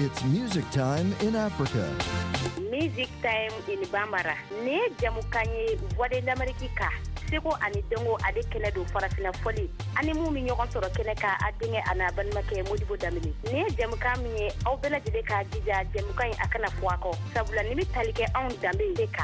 It's music time in Africa. Music time in Bambara. Ne jamukanye voix de l'Amérique. Seko ani dongo ade kene do farafina foli. Ani mu mi ñogon soro kene ka adinge ana banmake modibo damini. Ne jamuka mi aw bela jide ka jija jamuka yi akana fuako. Sabula ni mi talike on dambe deka.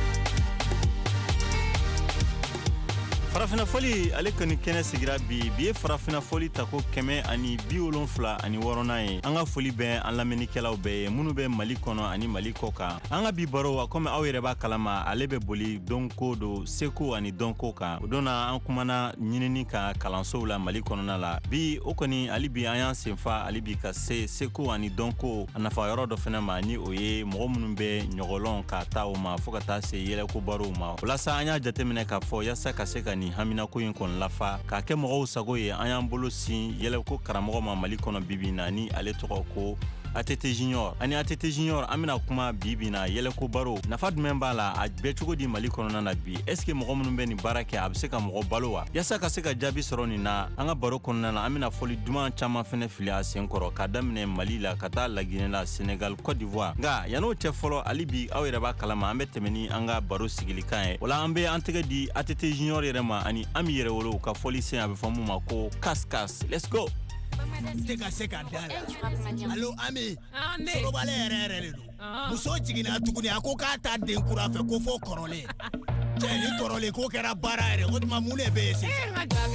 Farafina foli ale kani kene sigira bi farafina foli tako kɛmɛ ani 70 ani wɔɔrɔnan ye an ka foli bɛ an lamɛnnikɛlaw bɛɛ ye minnu bɛ Mali kɔnɔ ani Mali kɔ kan an ka bi baro comme aw yɛrɛ b'a kalama ale bɛ boli donko do seko ani donko kan o donna an kumana ɲinini ka kalansow la Mali kɔnɔna la bi o kɔni ali bi an y'an senfa ali bi ka se seko ani donko a nafa yɔrɔ dɔ fɛnɛ ma ni o ye mɔgɔ minnu bɛ ɲɔgɔlɔn ka taa o ma fo ka taa se yɛlɛko barow ma walasa an y'a jateminɛ k'a fɔ yasa ka se ka ni hamina ko in kon lafa ka kɛ mɔgɔw sago ye an y'an bolo sin yɛlɛko karamɔgɔ ma Mali kɔnɔ bibi na ni ale tɔgɔ ko ATT Junior ani ATT Junior an bɛna kuma bibi na yɛlɛko baro nafa jumɛn b'a la a bɛ cogo di Mali kɔnɔna na bi est ce que mɔgɔ minnu bɛ nin baara kɛ a bɛ se ka mɔgɔ balo wa yasa ka se ka jaabi sɔrɔ nin na an ka baro kɔnɔna na an bɛna fɔli duman caman fɛnɛ fili a sen kɔrɔ ka daminɛ Mali la ka taa Laginɛ la Senegal Côte d'Ivoire nka yan'o cɛ fɔlɔ ali bi aw yɛrɛ b'a kalama an bɛ tɛmɛ ni an ka baro sigilikan ye wala an bɛ an tɛgɛ di ATT Junior yɛrɛ ma ani Ami yɛrɛ wolo ka fɔli sen a bɛ fɔ mun ma ko kas let's go. Seka dala. Allo Ami. Soro bale yɛrɛ de do. Muso jiginna tuguni a ko k'a ta den kura fɛ ko fo kɔrɔlen. Cɛ ni kɔrɔlen ko kɛra baara yɛrɛ o tuma mun de bɛ yen sisan.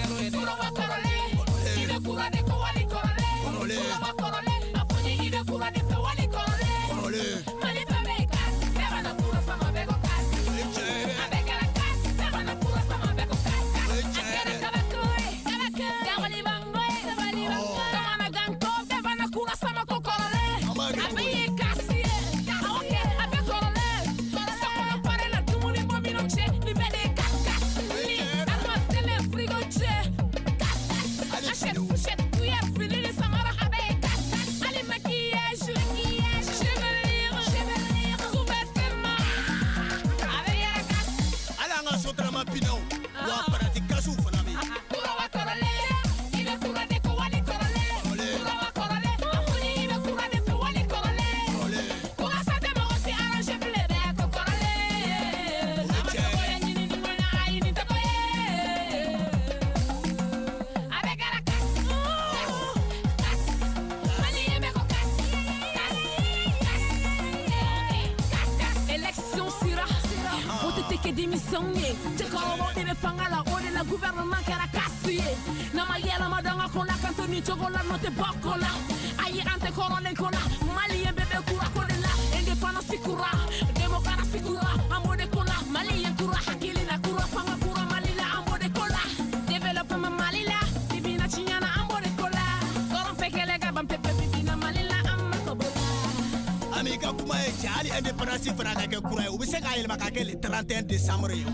Indépendance fana ka kɛ kura ye u bɛ se k'a yɛlɛma ka kɛ le 31 décembre ye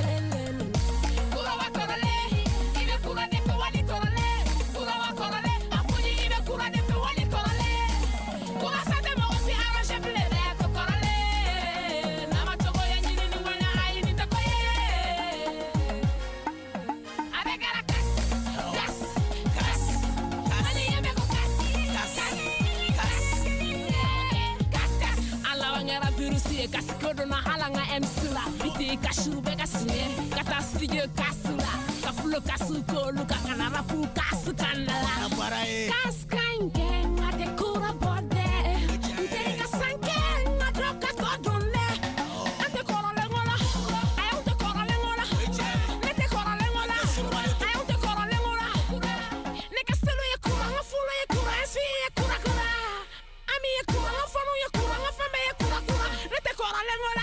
Kaskodona halanga emsula biti kashu bega sine kata studio kasula kafulo kasuko luka kanara pu kasu kanala kas kanke ngate kura bode ite kasanke ngadroka kodone ante korole ngola ayute korole ngola nete korole ngola ayute korole ngola ne kastelo ye kura ngafulo ye kura esfi ye kura kura ami ye kura ngafanu ye kura ngafambe ye kura kura nete korole ngola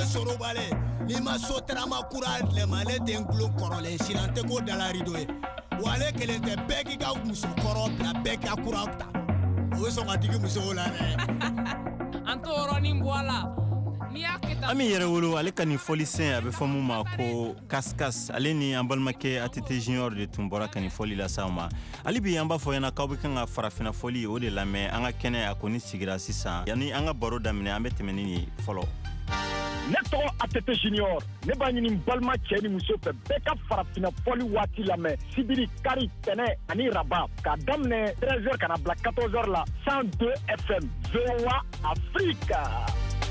Ni ma so trama kura le male den kulo kɔrɔlen silante ko dala rido ye wale kelen tɛ bɛɛ k'i ka muso kɔrɔ bila bɛɛ k'a kura ta o bɛ sɔn ka digi musow la dɛ an t'o yɔrɔnin bɔ a la. Ami yɛrɛ wolo ale ka nin fɔlisen a bɛ fɔ mun ma ko kaskas ale ni an balimakɛ ATT Junior de tun bɔra ka nin fɔli lasa ma hali bi an b'a fɔ ɲɛna k'aw bɛ kan ka farafina fɔli o de lamɛn an ka kɛnɛ a kɔni sigira sisan yanni an ka baro daminɛ an bɛ tɛmɛ ni fɔlɔ. Ne tɔgɔ ATT Junior ne b'a ɲini balima cɛ ni muso fɛ bɛɛ ka farafina fɔli waati lamɛn sibiri kari tɛnɛ ani raba k'a daminɛ 13h ka na bila 14h la 102 FM VOA Afrique.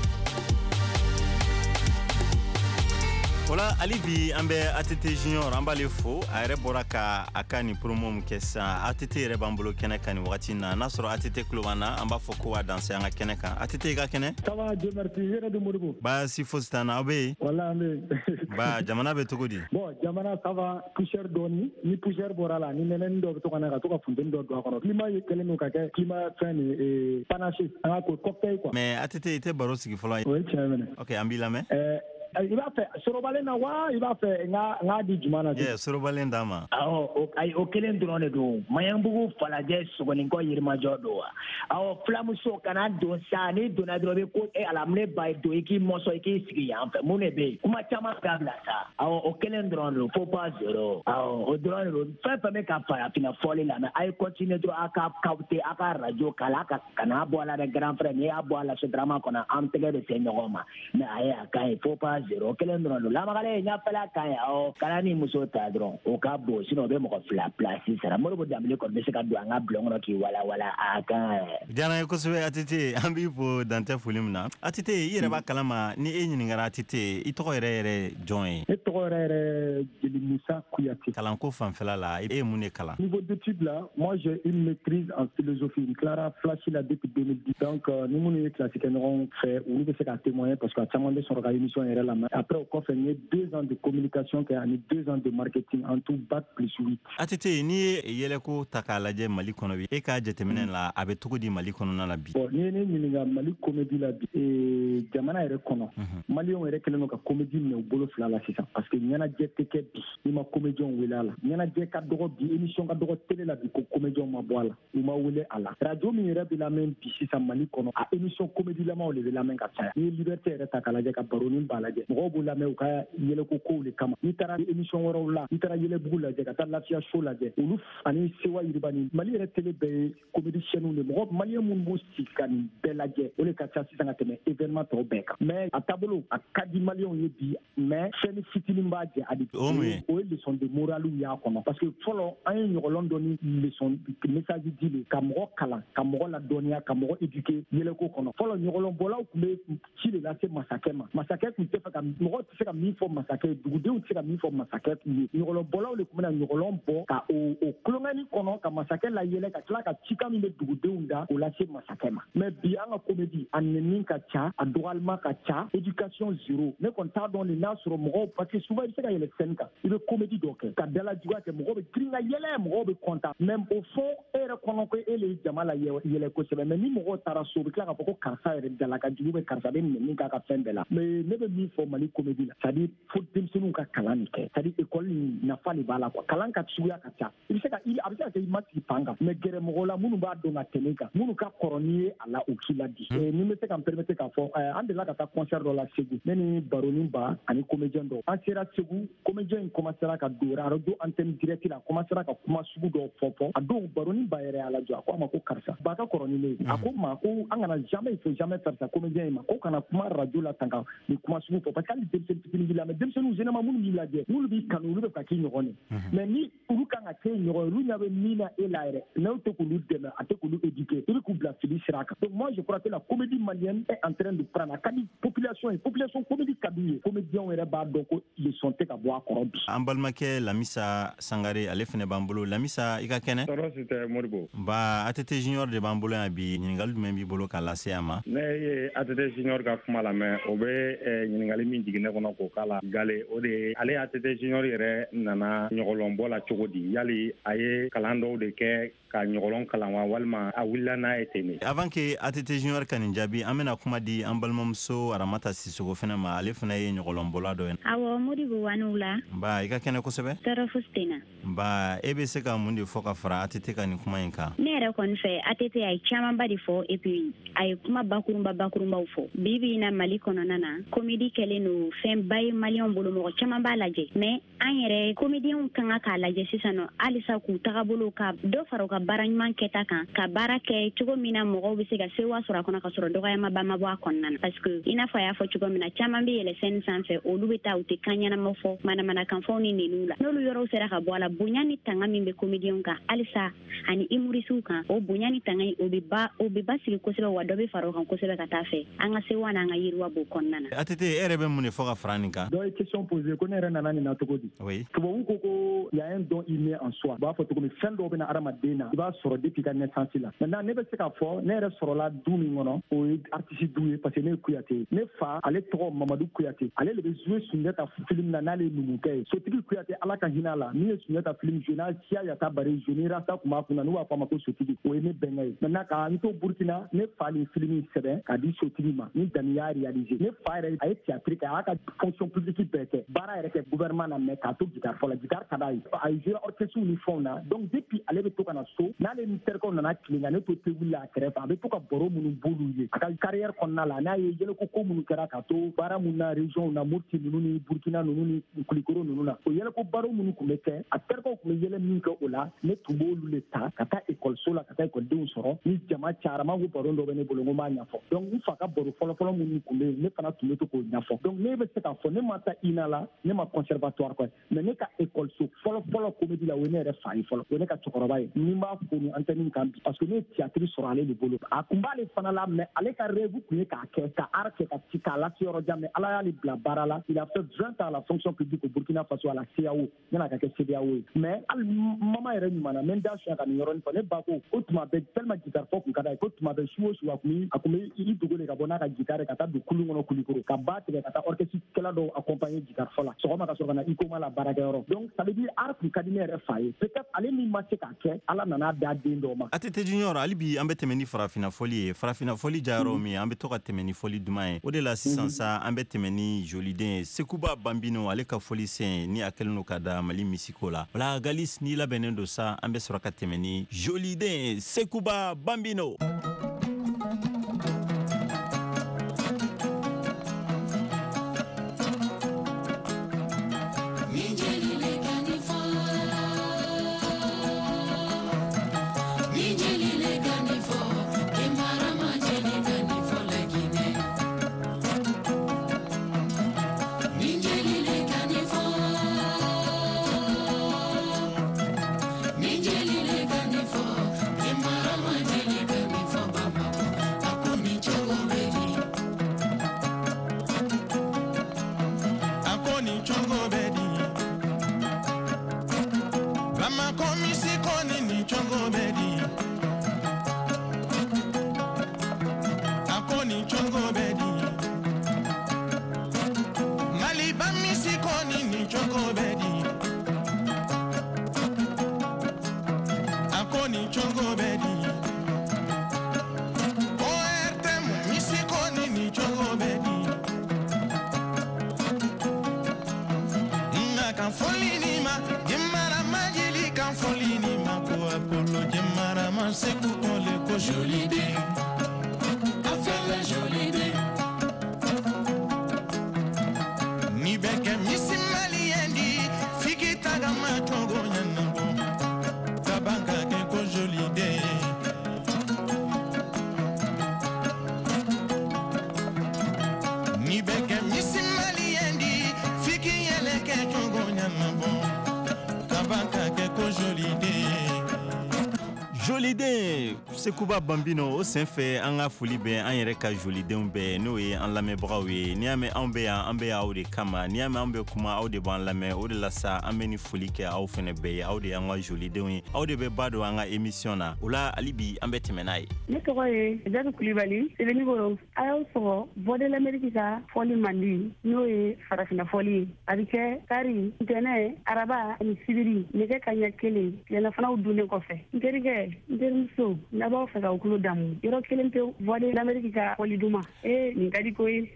Voilà, ali bi an bɛ ATT Junior an b'ale fo a yɛrɛ bɔra ka a ka nin promo min kɛ sisan ATT yɛrɛ b'an bolo kɛnɛ kan nin wagati na n'a sɔrɔ ATT kulo b'an na an b'a fɔ ko waa danse an ka kɛnɛ kan ATT i ka kɛnɛ. Ça va Dieu merci yɛrɛ de Modibo. Baasi fosi t'an na aw bɛ yen. Wala an bɛ yen. Ba jamana bɛ cogo di. Bon jamana ça va poussière dɔɔni ni poussière bɔra la ni nɛnɛni dɔ bɛ to ka na ka to ka funteni dɔ don a kɔnɔ climat ye kɛlen don ka kɛ climat fɛn nin panaché an ka ko cocktail quoi. Mais ATT i tɛ baro sigi fɔlɔ ye. O ye tiɲɛ minɛ. Ok an b'i lamɛn. I b'a fɛ sorobalen na wa i b'a fɛ n ka di juma na. Sorobalen d'a ma. Ayi o kelen dɔrɔn de don Maɲanbugu Falajɛ Sogonikɔ Yirimajɔ don wa filamuso kana don sa ni donna dɔrɔn bɛ ko alamune ba don i k'i mɔsɔn i k'i sigi yan fɛ mun de bɛ yen kuma caman k'a bila sa o kelen dɔrɔn de don faut pas zéro o dɔrɔn de don fɛn fɛn bɛ ka farafina fɔli la mɛ a ye continuer dɔrɔn a ka kawte a ka radio kala a kana bɔ a la dɛ grand frère n'i y'a bɔ a la sotarama kɔnɔ an tɛgɛ de se ɲɔgɔn ma mɛ a ye a kan ye faut pas zéro kelen dɔrɔn don lamagalen n y'a fɛla kan ye kana ni muso ta dɔrɔn o ka bon sinon o bɛ mɔgɔ fila place sara Modibo Dambele kɔni bɛ se ka don an ka bulon kɔnɔ k'i walawala a kan. Diyara n ye kosɛbɛ ATT an b'i fo dantɛ foli min na ATT i yɛrɛ b'a kalama ni e ɲininkara ATT i tɔgɔ yɛrɛ jɔn ye. Ne tɔgɔ yɛrɛ Jeli Musa Kuyate. Kalanko fanfɛla la e ye mun de kalan. Niveau d'étude là moi j'ai une maîtrise en philosophie une clara flashi la depuis 2010 donc ni minnu ye classe kɛ ɲɔgɔn fɛ olu bɛ se ka témoigner parce que a caman bɛ sɔrɔ ka émission yɛrɛ la après o kɔfɛ n ye 2 ans de communication kɛ ani 2 ans de marketing en tout bac plus 8. ATT n'i ye yɛlɛko ta k'a lajɛ Mali kɔnɔ bi e ka jateminɛ la a bɛ cogo di Mali kɔnɔna la bi. Bon n'i ye ne ɲininka Mali comédie la bi jamana yɛrɛ kɔnɔ Maliyɛnw yɛrɛ kɛlen don ka comédie minɛ u bolo fila la sisan parce que ɲɛnajɛ tɛ kɛ bi n'i ma comédienw wele a la ɲɛnajɛ ka dɔgɔ bi émission ka dɔgɔ télé la bi ko comédienw ma bɔ a la u ma wele a la radio min yɛrɛ bɛ lamɛn bi sisan Mali kɔnɔ a émission comédie lamaw de bɛ lamɛn ka caya n'i ye liberté yɛrɛ ta k'a lajɛ ka baronin b'a lajɛ mɔgɔw b'u lamɛn u ka yɛlɛko kow de kama n'i taara émission wɛrɛw la n'i taara yɛlɛbugu lajɛ ka taa lafiya show lajɛ olu ani sewa yiribani Mali yɛrɛ télé bɛɛ ye comédie chaîne de mɔgɔ Maliyɛn minnu b'u sigi ka nin bɛɛ lajɛ o de ka ca sisan ka tɛmɛ événement tɔw bɛɛ kan mais a taabolo a ka di Maliyɛnw ye bi mais chaîne fitinin b'a jɛ a di o ye leçon de morale y'a kɔnɔ parce que fɔlɔ an ye ɲɔgɔlɔn dɔ ni leçon message di le ka mɔgɔ kalan ka mɔgɔ ladɔnniya ka mɔgɔ éduquer yɛlɛko kɔnɔ fɔlɔ ɲɔgɔlɔnbɔlaw tun bɛ ci de lase masakɛ ma masakɛ tun tɛ fɛ ka mɔgɔ tɛ se ka min fɔ masakɛ ye dugudenw tɛ se ka min fɔ masakɛ ye ɲɔgɔlɔnbɔlaw de tun bɛna ɲɔgɔlɔn bɔ ka o kulonkɛni kɔnɔ ka masakɛ la yɛlɛ ka tila ka cikan min bɛ dugudenw da k'o lase masakɛ ma mais bi an ka comédie a nɛni ka ca a dɔgɔyalima ka ca éducation zéro ne kɔni t'a dɔn de n'a sɔrɔ mɔgɔw parce que souvent i bɛ se ka yɛlɛ scène kan i bɛ comédie dɔ kɛ ka dalajuguya kɛ mɔgɔw bɛ girin ka yɛlɛ mɔgɔw bɛ content mais au fond e yɛrɛ kɔnɔ ko e le ye jama la yɛlɛ kosɛbɛ mais ni mɔgɔw taara so u bɛ tila k'a fɔ ko karisa yɛrɛ dala ka jugu bɛ karisa bɛ nɛni k'a ka fɛn bɛɛ la mais ne bɛ min fɔ Mali comédie la c'est à dire fo denmisɛnninw ka kalan nin kɛ c'est à dire école nin nafa de b'a la quoi kalan ka suguya ka ca i bɛ se ka a bɛ se ka kɛ i ma sigi pan kan mais gɛrɛ mɔgɔw la minnu b'a dɔn ka tɛmɛ kan minnu ka kɔrɔ n'i ye a la u k'i la di ni bɛ se ka n permettre k'a fɔ an delila ka taa concert dɔ la Segu ne ni Baronin Ba ani comédien dɔ an sera Segu comédien in commencera ka don radio antenne direct la commencera ka kuma sugu dɔw fɔ a don Baronin Ba yɛrɛ y'a lajɔ a ko a ma ko karisa ba ka kɔrɔ ni ne ye a ko ma ko an kana jamais il faut jamais faire ça comédien in ma ko kana kuma radio la tan ka ni kuma sugu fɔ parce que hali denmisɛnnin fitinin b'i la mais denmisɛnninw généralement minnu b'i lajɛ n'olu b'i kanu olu bɛ ka k'i ɲɔgɔn ye mais ni olu kan ka kɛ ɲɔgɔn ye olu ɲɛ bɛ min na e la yɛrɛ n'aw tɛ k'olu dɛmɛ a tɛ k'olu éduquer i bɛ k'u bila fili sira kan donc moi je crois que la comédie malienne est en train de prendre a ka di population ye population comédie ka d'u ye comédienw yɛrɛ b'a dɔn ko leçon tɛ ka bɔ a kɔrɔ bi. An balimakɛ Lamisa Sangare ale fɛnɛ b'an bolo Lamisa i ka kɛnɛ. Tɔɔrɔ si tɛ Modibo. Ba ATT Junior de b'an bolo yan bi ɲininkali jumɛn b'i bolo k'a lase a ma. Ne ye ATT Junior ka kuma lamɛn o bɛ ɲininkali ɲininkali min jiginne kɔnɔ k'o k'a la Gale o de ale ATT junior yɛrɛ nana ɲɔgɔlɔnbɔ la cogo di yali a ye kalan dɔw de kɛ ka ɲɔgɔlɔn kalan wa walima a wulila n'a ye ten ne. Avant que ATT junior ka nin jaabi an bɛna kuma di an balimamuso Aramata Sisogo fana ma ale fana ye ɲɔgɔlɔnbɔla dɔ ye. Awɔ Modibo waniw la. Nba i ka kɛnɛ kosɛbɛ. Tɔɔrɔ fosi tɛ na. Nba e bɛ se ka mun de fɔ ka fara ATT ka nin kuma in kan. Ne yɛrɛ kɔni fɛ ATT a ye camanba de fɔ et puis a ye kuma bakurunbaw fɔ. Bi in na Mali kɔnɔna na comédie kɛlen don fɛnba ye maliyɛnw bolo mɔgɔ caman b'a lajɛ mais an yɛrɛ comédiens kan ka k'a lajɛ sisan nɔ halisa k'u tagabolo ka dɔ fara u ka baara ɲuman kɛta kan ka baara kɛ cogo min na mɔgɔw bɛ se ka sewa sɔrɔ a kɔnɔ ka sɔrɔ dɔgɔyamaba ma bɔ a kɔnɔna na parce que i n'a fɔ a y'a fɔ cogo min na caman bɛ yɛlɛ scène sanfɛ olu bɛ taa u tɛ kan ɲɛnama fɔ manamanakanfɛnw ni neniw la n'olu yɔrɔw sera ka bɔ a la bonya ni tanga min bɛ comédiens kan halisa ani humoristw kan o bonya ni tanga o bɛ basigi kosɛbɛ wa dɔ bɛ fara o kan kosɛbɛ ka taa fɛ an ka sewa n'an ka yiriwa b'o kɔnɔna na. ATT e yɛrɛ bɛ mun de fɔ ka fara nin kan. dɔ ye question posée ko ne yɛrɛ nana nin na cogo di. tubabu ko y a un don inné en soi. u b'a fɔ cogo min fɛn dɔw bɛ na adamaden na i b'a sɔrɔ depuis ka naissance la. maintenant ne bɛ se k'a fɔ ne yɛrɛ sɔrɔla du min kɔnɔ o ye artiste du ye parce que ne ye Kuyate ye. ne fa ale tɔgɔ Mamadu Kuyate ale de bɛ jouer Sunjata film na n'ale ye numukɛ ye. sotigi Kuyate ala ka hinɛ a la min ye Sunjata film jouer n'a Siya Yata Bari Joni Rasta tun b'a kunna n'u b'a fɔ a ma ko sotigi o ye ne bɛnkɛ ye. maintenant k'an to Burkina ne fa de ye film in sɛbɛn k'a di sotigi ma ni Dani y'a réaliser. ne fa yɛrɛ a ye théâtre kɛ a y'a ka fonction publique bɛɛ kɛ baara yɛrɛ kɛ gouvernement na mais k'a to guitare fɔ la guitare ka d'a ye. a ye jouer orchestre ni fɛnw na donc depuis ale bɛ to ka na so n'ale ni terikɛw nana tilenka ne to table la a kɛrɛfɛ a bɛ to ka baro minnu b'olu ye a ka carrière kɔnɔna la n'a ye yɛlɛko ko minnu kɛra ka to baara minnu na région na Mopti ninnu ni Burkina ninnu ni Kulikoro ninnu na o yɛlɛko baro minnu tun bɛ kɛ a terikɛw tun bɛ yɛlɛ min kɛ o la ne tun b'olu le ta ka taa ekɔliso la ka taa ekɔlidenw sɔrɔ ni jama cayara n b'a fɔ baro dɔ bɛ ne bolo n ko n b'a ɲɛfɔ donc n fa ka baro fɔlɔfɔlɔ minnu tun bɛ yen ne fana tun bɛ to k'o ɲɛfɔ donc ne bɛ se k'a fɔ ne ma taa INA la ne ma conservatoire kɔ mais ne ka ekɔliso fɔlɔfɔlɔ comédie la o ye ne yɛrɛ fa ye fɔlɔ o ye ne ka cɛkɔrɔba ye ni n b'a fo ni antenne kan bi parce que ne ye théâtre sɔrɔ ale de bolo a tun b'ale fana la mais ale ka rêve tun ye k'a kɛ ka art kɛ ka ci k'a lase yɔrɔ jan mais ala y'ale bila baara la il a fait 20 ans à la fonction publique au Burkina Faso à la CEDEAO yan'a ka kɛ CEDEAO ye mais hali mama yɛrɛ ɲuman na n bɛ n da suɲɛ ka nin yɔrɔnin fɔ ne ba ko o tuma bɛɛ tellement guitare fɔ tun ka d'a ye ko tuma bɛɛ su o su a tun bɛ i dogo de ka bɔ n'a ka guitare ka taa don kulun kɔnɔ Kulikoro ka ba tigɛ ka taa orchestre kɛla dɔw accompagner guitare fɔ la sɔgɔma ka sɔrɔ ka na Ikoma la baarakɛyɔrɔ donc ça veut dire art tun ka di ne yɛrɛ fa ye peut-être ale min ma se k'a kɛ ala nana da den dɔw ma. ATT junior hali bi an bɛ tɛmɛ ni farafina fɔli ye farafina fɔli jayɔrɔ min an bɛ to ka tɛmɛ ni fɔli duman ye o de la sisan sa an bɛ tɛmɛ ni joliden ye Sekuba Bambino ale ka fɔli sen ni a kɛlen don ka da Mali misiko la wala Galis ni labɛnnen don sa an bɛ sɔrɔ ka tɛmɛ ni joliden ye Sekuba Bambino. Joliden Sekuba Bambino o senfɛ an ka foli bɛ an yɛrɛ ka jolidenw bɛɛ n'o ye an lamɛnbagaw ye n'i y'a mɛn an bɛ yan an bɛ aw de kama n'i y'a mɛn an bɛ kuma aw de b'an lamɛn o de la sa an bɛ ni foli kɛ aw fɛnɛ bɛɛ ye aw de y'an ka jolidenw ye aw de bɛ ba don an ka émission na o la hali bi an bɛ tɛmɛ n'a ye. Ne tɔgɔ ye Jatu Kulibali Sɛbɛnnikɔrɔ a y'aw sɔgɔ Voix de l'Amérique ka fɔli mandi n'o ye farafina fɔli ye a bɛ kɛ kari ntɛnɛ araba ani sibiri nɛgɛ kaɲɛ 1 tilelafanaw dunnen kɔfɛ n terikɛ n terimuso n'a b'aw fɛ ka u tulo damu yɔrɔ kelen pewu Voix de l'Amérique ka fɔli duman nin ka di ko ye.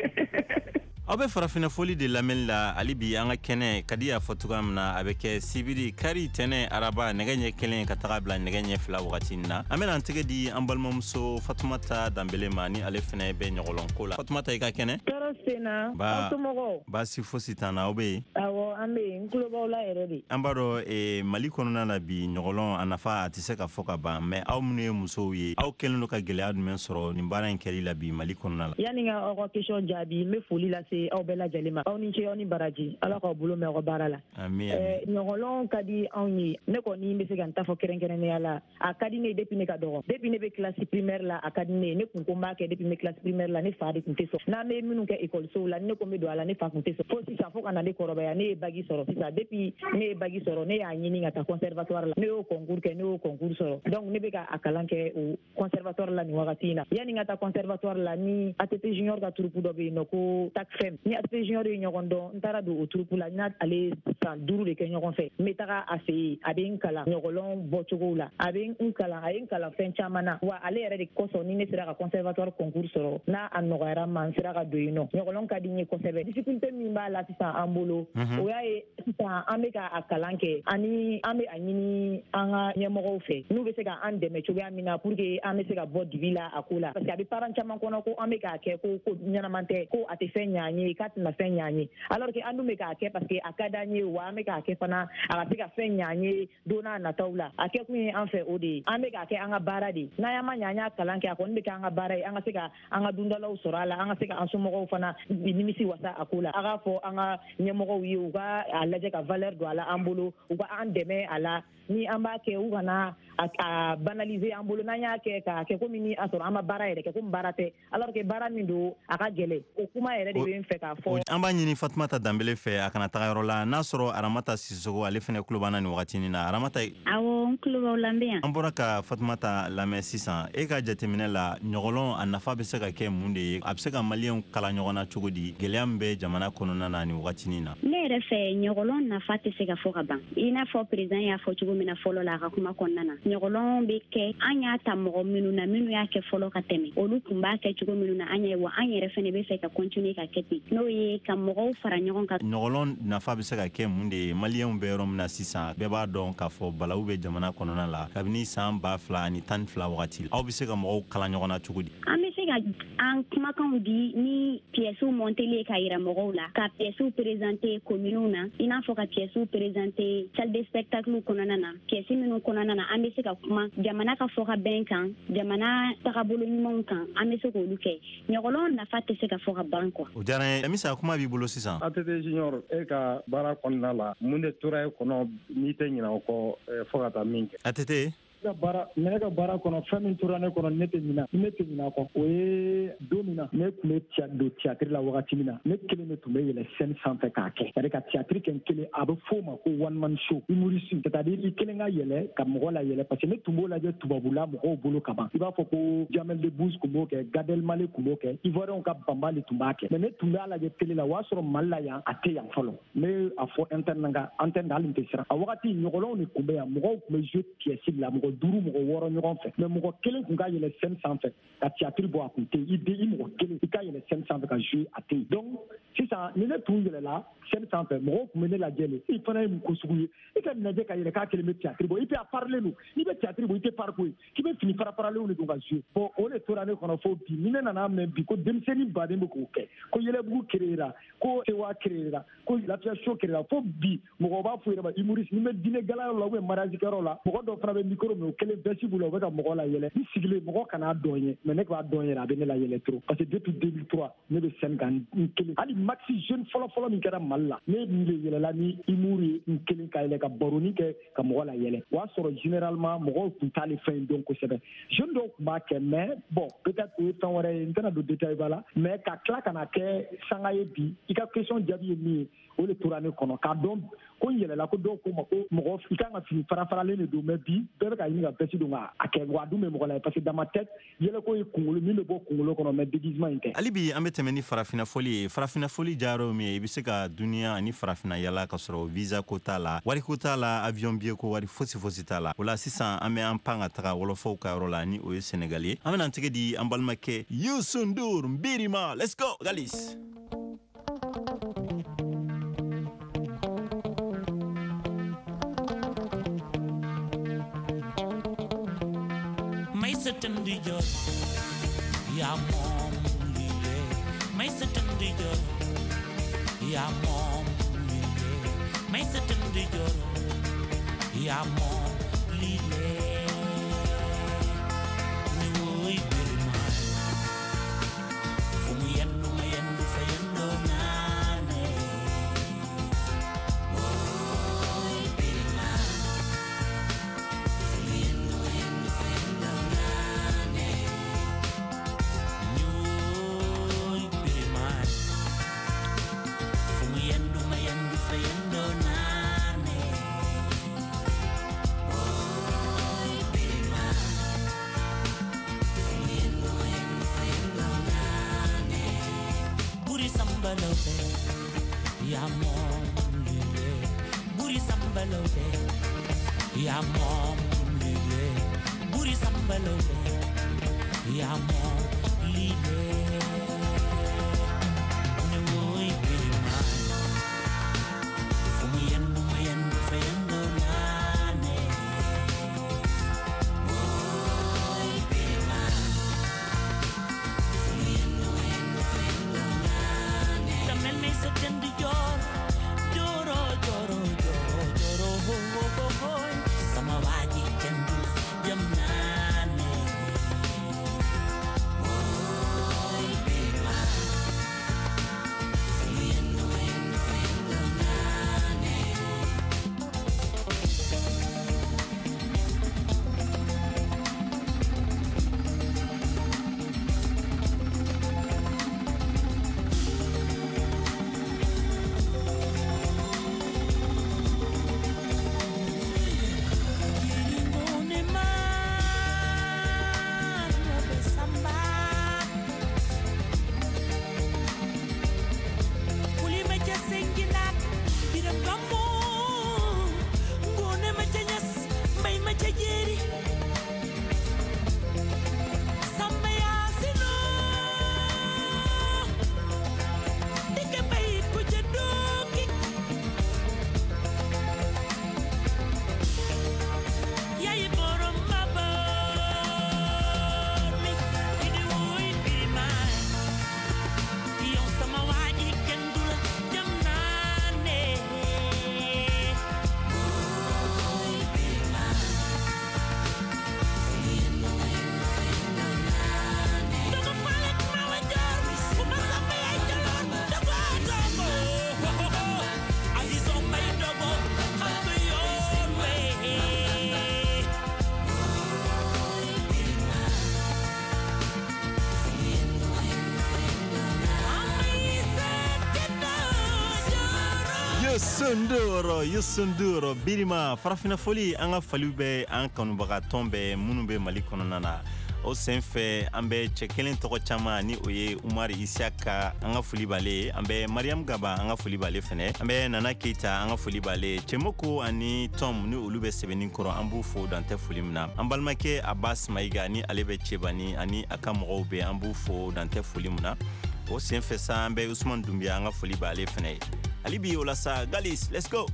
Aw bɛ farafina foli de lamɛnni la hali bi an ka kɛnɛ ka di y'a fɔ cogoya min na a bɛ kɛ sibiri kari tɛnɛ araba nɛgɛ ɲɛ 1 ka taga bila nɛgɛ ɲɛ 2 wagati na an bɛna an tɛgɛ di an balimamuso Fatumata Danbele ma ni ale fɛnɛ bɛ ɲɔgɔlɔnko la. Fatumata i ka kɛnɛ tɔɔrɔ senna aw somɔgɔw baasi fosi t'an na aw bɛ yen awɔ an bɛ yen n tulo b'aw la yɛrɛ de an b'a dɔn Mali kɔnɔna na bi ɲɔgɔlɔn a nafa a tɛ se ka fɔ ka ban mais aw minnu ye musow ye aw kɛlen don ka gɛlɛya jumɛn sɔrɔ nin baara in kɛli la bi Mali kɔnɔna la. Yani ka aw ka question jaabi n bɛ foli lase aw bɛɛ lajɛlen ma aw ni ce aw ni baraji ala k'aw bolo mɛn aw ka baara la. Ami ɲɔgɔlɔn ka di anw ye ne kɔni bɛ se ka n ta fɔ kɛrɛnkɛrɛnnenya la a ka di ne ye depuis ne ka dɔgɔ depuis ne bɛ classe primaire la a ka di ne ye ne kun ko n b'a kɛ depuis ne classe primaire la ne fa de tun tɛ sɔn n'an bɛ minnu kɛ école la ne ko n bɛ don a la ne fa tun tɛ sɔn fo sisan fo ka na ne kɔrɔbaya ne ye bagi sɔrɔ sisan depuis ne ye bagi sɔrɔ ne y'a ɲini ka taa conservatoire la ne y'o concours kɛ ne y'o concours sɔrɔ donc ne bɛ ka a kalan kɛ o conservatoire la nin wagati in na yani n ka taa conservatoire la ni ATP junior ka troupe dɔ bɛ yen nɔ ko TACFEM ni ATP junior ye ɲɔgɔn dɔn n taara don o troupe la n y'ale san 5 de kɛ ɲɔgɔn fɛ n bɛ taga a fɛ yen a bɛ n kalan ɲɔgɔlɔn bɔcogow la a bɛ n kalan a ye n kalan fɛn caman na wa ale yɛrɛ de kosɔn ni ne sera ka conservatoire concours sɔrɔ n'a a nɔgɔyara ma n sera ka don yen nɔ ɲɔgɔlɔn ka di n ye kosɛbɛ difficulté min b'a la sisan an bolo o y'a ye sisan an bɛ ka a kalan kɛ ani an bɛ a ɲini an ka ɲɛmɔgɔw fɛ n'u bɛ se ka an dɛmɛ cogoya min na pour que an bɛ se ka bɔ dibi la a ko la parce que a bɛ parents caman kɔnɔ ko an bɛ k'a kɛ ko ɲɛnaman tɛ ko a tɛ fɛn ɲɛ an ye k'a tɛna fɛn ɲɛ an ye alors que an dun bɛ k'a kɛ parce que a ka d'an ye wa an bɛ k'a kɛ fana a ka se ka fɛn ɲɛ an ye don n'a nataw la a kɛ kun ye an fɛ o de ye an bɛ k'a kɛ an ka baara de n'an y'an ma ɲɛ an y'a kalan kɛ a kɔni bɛ kɛ an ka baara ye an ka se ka an ka dundalaw sɔrɔ a la an ka se ka an somɔgɔw fana nimisi wasa a ko la a k'a fɔ an ka ɲɛmɔgɔw ye u ka a lajɛ ka valeur don a la an bolo u ka an dɛmɛ a la ni an b'a kɛ u kana a banaliser an bolo n'an y'a kɛ k'a kɛ komi ni a sɔrɔ an ma baara yɛrɛ kɛ komi baara tɛ alors que baara min don a ka gɛlɛn o kuma yɛrɛ de bɛ n fɛ k'a fɔ. An b'a ɲini Fatumata Danbele fɛ a kana taga yɔrɔ la n'a sɔrɔ Aramata Sisoko ale fɛnɛ kulo b'an na nin wagati na Aramata. Awɔ n kulo b'aw la n bɛ yan. An bɔra ka Fatumata lamɛn sisan e ka jateminɛ la ɲɔgɔlɔn a nafa bɛ se ka kɛ mun de ye a bɛ se ka maliyɛnw kala ɲɔgɔn na cogo di gɛlɛya min bɛ jamana kɔnɔna na nin wagati na. Ne yɛrɛ fɛ ɲɔgɔlɔn nafa tɛ se ka fɔ ka ban i n'a fɔ président y'a fɔ cogo min na fɔlɔ la a ka kuma kɔnɔna na ɲɔgɔlɔn bɛ kɛ an y'a ta mɔgɔ minnu na minnu y'a kɛ fɔlɔ ka tɛmɛ olu tun b'a kɛ cogo minnu na an ɲɛ wa an yɛrɛ fɛnɛ bɛ fɛ ka continuer ka kɛ ten n'o ye ka mɔgɔw fara ɲɔgɔn kan. Ɲɔgɔlɔn nafa bɛ se ka kɛ mun de ye maliyɛnw bɛ yɔrɔ min na sisan bɛɛ b'a dɔn k'a fɔ balawu bɛ jamana kɔnɔna la kabini san 2012 wagati aw bɛ se ka mɔgɔw kala ɲɔgɔn na cogo di. An bɛ se ka an kumakanw di ni pièces montées ka yira mɔgɔw la ka pièces présenter communes na i n'a fɔ ka pièces présenter salle de spectacle kɔnɔna na pièces minnu kɔnɔna na an bɛ se ka kuma jamana ka fɔ ka bɛn kan jamana tagabolo ɲumanw kan an bɛ se k'olu kɛ ɲɔgɔlɔn nafa tɛ se ka fɔ ka ban quoi. O diyara n ye Emisa kuma b'i bolo sisan. ATT junior e ka baara kɔnɔna la mun de tora e kɔnɔ n'i tɛ ɲinɛ o kɔ fo ka taa min kɛ. ATT ne ka baara kɔnɔ fɛn min tora ne kɔnɔ ne tɛ ɲinɛ kɔ o ye don min na ne tun bɛ don théâtre la wagati min na ne kelen de tun bɛ yɛlɛ scène sanfɛ k'a kɛ c'est à dire ka théâtre kɛ n kelen a bɛ f'o ma ko one man show humoriste c'est à dire i kelen ka yɛlɛ ka mɔgɔ la yɛlɛ parce que ne tun b'o lajɛ tubabula mɔgɔw bolo ka ban i b'a fɔ ko Jamel Debbouze tun b'o kɛ Gad Elmaleh tun b'o kɛ Ivoirien ka Bamba de tun b'a kɛ mais ne tun b'a lajɛ télé la o y'a sɔrɔ Mali la yan a tɛ yan fɔlɔ ne a fɔ interne na antenne hali n tɛ siran a wagati ɲɔgɔlɔnw de tun bɛ yan mɔgɔw tun bɛ jouer pièce la mɔgɔ 5 mɔgɔ 6 ɲɔgɔn fɛ mais mɔgɔ kelen tun ka yɛlɛ scène sanfɛ ka théâtre bɔ a kun tɛ i mɔgɔ kelen i ka yɛlɛ scène sanfɛ ka jouer a tɛ donc sisan ni ne tun yɛlɛla scène sanfɛ mɔgɔw tun bɛ ne lajɛ le i fana ye mun ko sugu ye i ka lajɛ ka yɛlɛ k'a kelen bɛ théâtre bɔ i tɛ a parler non i bɛ théâtre bɔ i tɛ pari ko ye k'i bɛ fini fara-faralenw de don ka jouer bon o de tora ne kɔnɔ fo bi ni ne nana mɛn bi ko denmisɛnnin baden bɛ k'o kɛ ko Yɛlɛbugu créera ko Sewa créera ko Lafiya show créera fo bi mɔgɔw b'a fɔ yɛrɛ ma humoriste ni bɛ dinɛ galayɔrɔ la ou bien mariage kɛyɔrɔ la mɔgɔ dɔ fana bɛ micro minɛ no kelen bɛsi bula o bɛ ka mɔgɔ la yɛlɛ ni sigilen mɔgɔ kana dɔn ye mais ne b'a dɔn yɛrɛ a bɛ ne la yɛlɛ trop parce que depuis 2003 ne bɛ scène kan n kelen hali maxi jeune fɔlɔ min kɛra Mali la ne de yɛlɛla ni humour ye n kelen ka yɛlɛ ka baroni kɛ ka mɔgɔ la yɛlɛ o y'a sɔrɔ généralement mɔgɔw tun t'ale fɛn in dɔn kosɛbɛ jeune dɔw tun b'a kɛ mais bon peut-être o ye fɛn wɛrɛ ye n tɛna don détail ba la mais ka tila ka na kɛ sanga ye bi i ka question jaabi ye min ye o de tora ne kɔnɔ k'a dɔn ko n yɛlɛla ko dɔw ko ma ko mɔgɔ i kan ka fini farafaralen de don mais bi bɛɛ bɛ ka ɲini ka vɛsi don ka a kɛ wa a dun bɛ mɔgɔ la parce que dans ma tête yɛlɛko ye kunkolo min bɛ bɔ kunkolo kɔnɔ mais déguisement in tɛ. hali bi an bɛ tɛmɛ ni farafina fɔli ye farafina fɔli jayɔrɔ min ye i bɛ se ka duniya ani farafina yala ka sɔrɔ visa ko t'a la wari ko t'a la avion billet ko wari fosi t'a la o la sisan an bɛ an pan ka taga wɔlɔfɔw ka yɔrɔ la ni o ye Sénégal ye an bɛna an tɛgɛ di an balimakɛ Youssou N'Dour Birima let's go Galis. Setandi jo ya mom liye may setandi jo ya mom liye may setandi jo ya mom liye ni woy Birima fu mu yendu ma yendu fa yendo nane woy Birima fu mu yendu ma yendu fa yendo ya mom liye buri sambalobe ya mom liye buri sambalobe ya mom liye ne woy Birima fu mu yendu ma yendu fa yendo nane woy Birima fu mu yendu ma yendu fa yendo nane tamel me setendi jor joro joro joro joro ho ho ho ho sama waji kendu jam nane woy Birima fu mu yendu ma yendu fa yendo nane Youssou N'Dour Birima farafina foli an ka faliw bɛ an kanubaga tɔn bɛɛ minnu bɛ Mali kɔnɔna na o sen fɛ an bɛ cɛ kelen tɔgɔ caman ni o ye Umar Isiaka an ka foli b'ale an bɛ Mariam Gaba an ka foli b'ale fɛnɛ an bɛ Nana Keita an ka foli b'ale Cɛmoko ani Tom ni olu bɛ sɛbɛnni kɔrɔ an b'u fo dan tɛ foli min na an balimakɛ Abbas Mayiga ni ale bɛ Cɛbani ani a ka mɔgɔw bɛ an b'u fo dan tɛ foli min na o sen fɛ sa an bɛ Usman Dumbiya an ka foli b'ale fɛnɛ ye hali bi o la sa Galis let's go.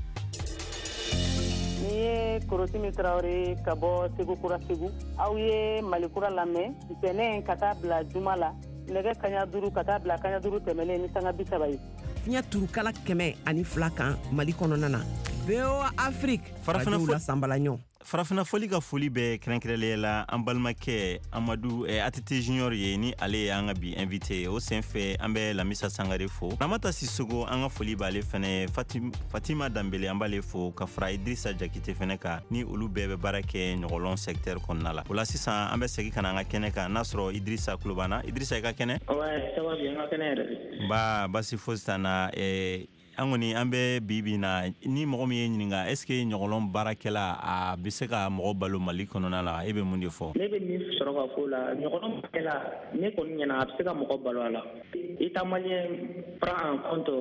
Ni ye Korosimi Traoré ka bɔ Segu Kura Segu aw ye Malikura lamɛn ntɛnɛn ka taa bila juma la nɛgɛ kaɲa 5 ka taa bila kaɲa 5 tɛmɛlen ni sanga 30 ye fiɲɛ turukala 102 kan Mali kɔnɔna na VOA Afrique farafina la sambalaɲɔ farafina foli ka foli bɛ kɛrɛnkɛrɛnlen la an balimakɛ Amadu ATT Junior ye ni ale ye an ka bi invité o senfɛ an bɛ Lamisa Sangare fo. Ramata Sisogo an ka foli b'ale fɛnɛ Fatima Dambele an b'ale fo ka fara Idrissa Jakite fɛnɛ kan ni olu bɛɛ bɛ baara kɛ ɲɔgɔlɔn secteur kɔnɔna la. O la sisan an bɛ segin ka na an ka kɛnɛ kan n'a sɔrɔ Idrissa Kulobana. Idrissa i ka kɛnɛ? Ouais, ça va bien, an ka kɛnɛ yɛrɛ. Ba basi fosi t'an na an kɔni an bɛ bi na ni mɔgɔ min ye ɲininka est ce que ɲɔgɔlɔn baarakɛla a bɛ se ka mɔgɔ balo Mali kɔnɔna la e bɛ mun de fɔ? Ne bɛ min sɔrɔ ka fɔ la ɲɔgɔlɔn baarakɛla ne kɔni ɲɛna a bɛ se ka mɔgɔ balo a la. État malien prend en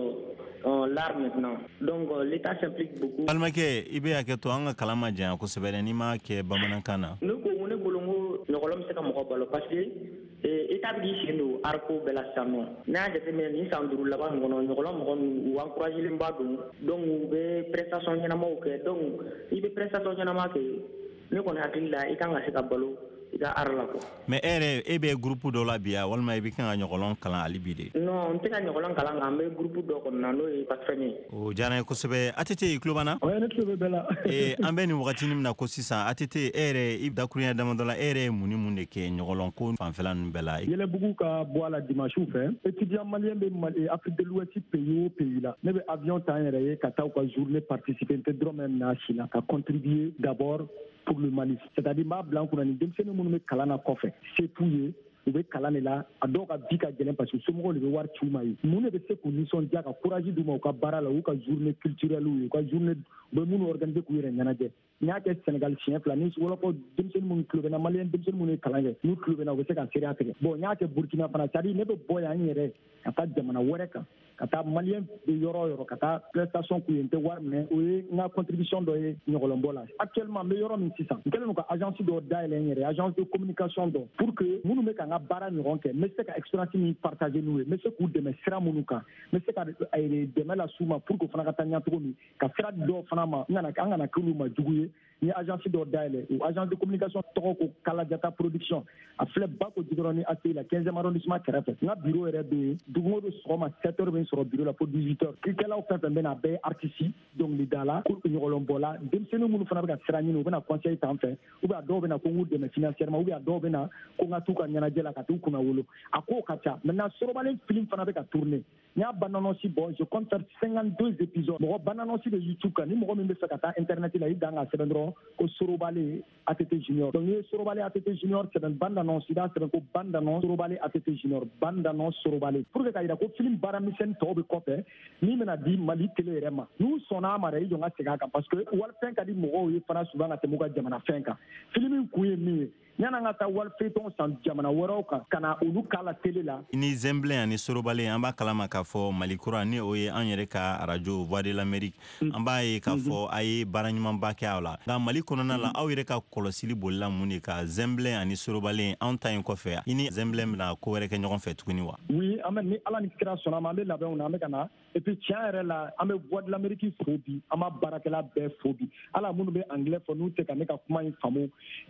compte l'art maintenant. Donc l'État s'implique beaucoup. Balimakɛ i bɛ hakɛ to an ka kalan ma janya kosɛbɛ dɛ n'i ma kɛ bamanankan na. Ne ko ne bolo n ko ɲɔgɔlɔn bɛ se ka mɔgɔ balo parce que État bɛ k'i sen don art ko bɛɛ la sisan nɔ. N'a y'a jateminɛ nin san 5 laban nin kɔnɔ ɲɔgɔlɔn mɔgɔ ninnu u encouragelenba don donc u bɛ prestation ɲɛnamaw kɛ donc i bɛ prestation ɲɛnama kɛ ne kɔni hakili la i kan ka se ka balo i ka art la quoi. Mais e bɛ groupe dɔ la bi walima i bɛ kan ka ɲɔgɔlɔn kalan hali bi de? Non n tɛ ka ɲɔgɔlɔn kalan nka n bɛ groupe dɔ kɔnɔ na n'o ye Pasifɛn ye. O diyara n ye kosɛbɛ. ATT i tulo b'an na? Oui ne tulo bɛ bɛɛ la. An bɛ nin wagati min na ko sisan ATT e yɛrɛ i dakurunya damadɔ la e yɛrɛ ye mun ni mun de kɛ ɲɔgɔlɔn ko fanfɛla ninnu bɛɛ la? Yɛlɛbugu ka bɔ a la dimanche fɛ étudiant malien bɛ Afrique de l'Ouest pays o pays la ne bɛ avion ta n yɛrɛ ye ka taa u ka journée participer n tɛ dɔrɔmɛ minɛ a si la ka contribuer d'abord pour le Mali, c'est-à-dire m'a blanc qu'on a ni denmisɛnnin minnu bɛ kalan na kɔfɛ c'est tout ye u bɛ kalan de la a dɔw ka bi ka gɛlɛn parce que somɔgɔw de bɛ wari ci u ma ye mun de bɛ se k'u nisɔndiya ka courage d'u ma u ka baara la u ka journée culturelle ye u ka journée u bɛ minnu organiser k'u yɛrɛ ɲɛnajɛ n y'a kɛ Sénégal siɲɛ fila ni wɔlɔfɔ denmisɛnnin minnu tulo bɛ na maliyɛn denmisɛnnin minnu ye kalan kɛ n'u tulo bɛ na u bɛ se ka seereya tigɛ bon n y'a kɛ Burkina fana c'est-à-dire ne bɛ bɔ yan n yɛrɛ ka taa jamana wɛrɛ kan ka taa maliyɛn bɛ yɔrɔ o yɔrɔ ka taa prestation k'u ye n tɛ wari minɛ o ye n ka contribution dɔ ye ɲɔgɔlɔnbɔ la actuellement n bɛ yɔrɔ min sisan n kɛlen don ka agence dɔ dayɛlɛ n yɛrɛ agence de communication dɔ pour que minnu bɛ ka n ka baara ɲɔgɔn kɛ n bɛ se ka expérience min partager n'u ye n bɛ se k'u dɛmɛ sira minnu kan n bɛ se ka dɛmɛ las'u ma pour que u fana ka taa ɲɛ cogo min ka sira dɔw fana ma an kana k'olu ma jugu ye n ye agence dɔ dayɛlɛ o agence de communication tɔgɔ ko Kalajata production a filɛ Bako Jikɔrɔni ni ACI la 15e arrondissement kɛrɛfɛ n ka bureau yɛrɛ bɛ yen dugu o don sɔgɔma 7 heures bɛ n sɔrɔ bureau la fo 18 heures kirikɛlaw fɛn fɛn bɛ na a bɛɛ ye artiste dɔnkilida la ɲɔgɔlɔnbɔ la denmisɛnnin minnu fana bɛ ka sira ɲini u bɛ na conseil t'an fɛ ou bien a dɔw bɛ na ko n k'u dɛmɛ financièrement ou bien a dɔw bɛ na ko n ka t'u ka ɲɛnajɛ la ka t'u kunna wolo a kow ka ca maintenant Sorobalen film fana bɛ ka tourner n y'a bande-annonce bɔ je compte faire 52 épisodes mɔgɔ bande-annonce bɛ YouTube kan ni mɔgɔ min bɛ fɛ ka taa internet la i dan ka sɛbɛn dɔrɔn ko Sorobale ATT Junior donc n'i ye Sorobale ATT Junior sɛbɛn bande-annonce i b'a sɛbɛn ko bande-annonce Sorobale ATT Junior bande-annonce Sorobale pour que ka jira ko film baaramisɛnnin tɔw bɛ kɔfɛ min bɛna di Mali télé yɛrɛ ma n'u sɔnna a ma dɛ i jɔ n ka segin a kan parce que walifɛn ka di mɔgɔw ye fana souvent ka tɛmɛ u ka jamana fɛn kan film in kun ye min ye yan'an ka taa walifɛntɔn san jamana wɛrɛw kan ka na olu k'a la télé la. Ni Zemblen ani Sorobale an b'a kalama k'a fɔ Mali kura ni o ye an yɛrɛ ka radio Voix de l'Amérique an b'a ye k'a fɔ a ye baara ɲumanba kɛ aw la nka Mali kɔnɔna la aw yɛrɛ ka kɔlɔsili bolila mun de ka Zemblen ani Sorobale anw ta in kɔfɛ i ni Zemblen bɛna ko wɛrɛ kɛ ɲɔgɔn fɛ tuguni wa? Oui an bɛ ni Ala ni kira sɔnna ma an bɛ labɛnw na an bɛ ka na et puis tiɲɛ yɛrɛ la an bɛ Voix de l'Amérique fo bi an b'a baarakɛla bɛɛ fo bi ala minnu bɛ anglais fɔ n'u tɛ ka ne ka kuma in faamu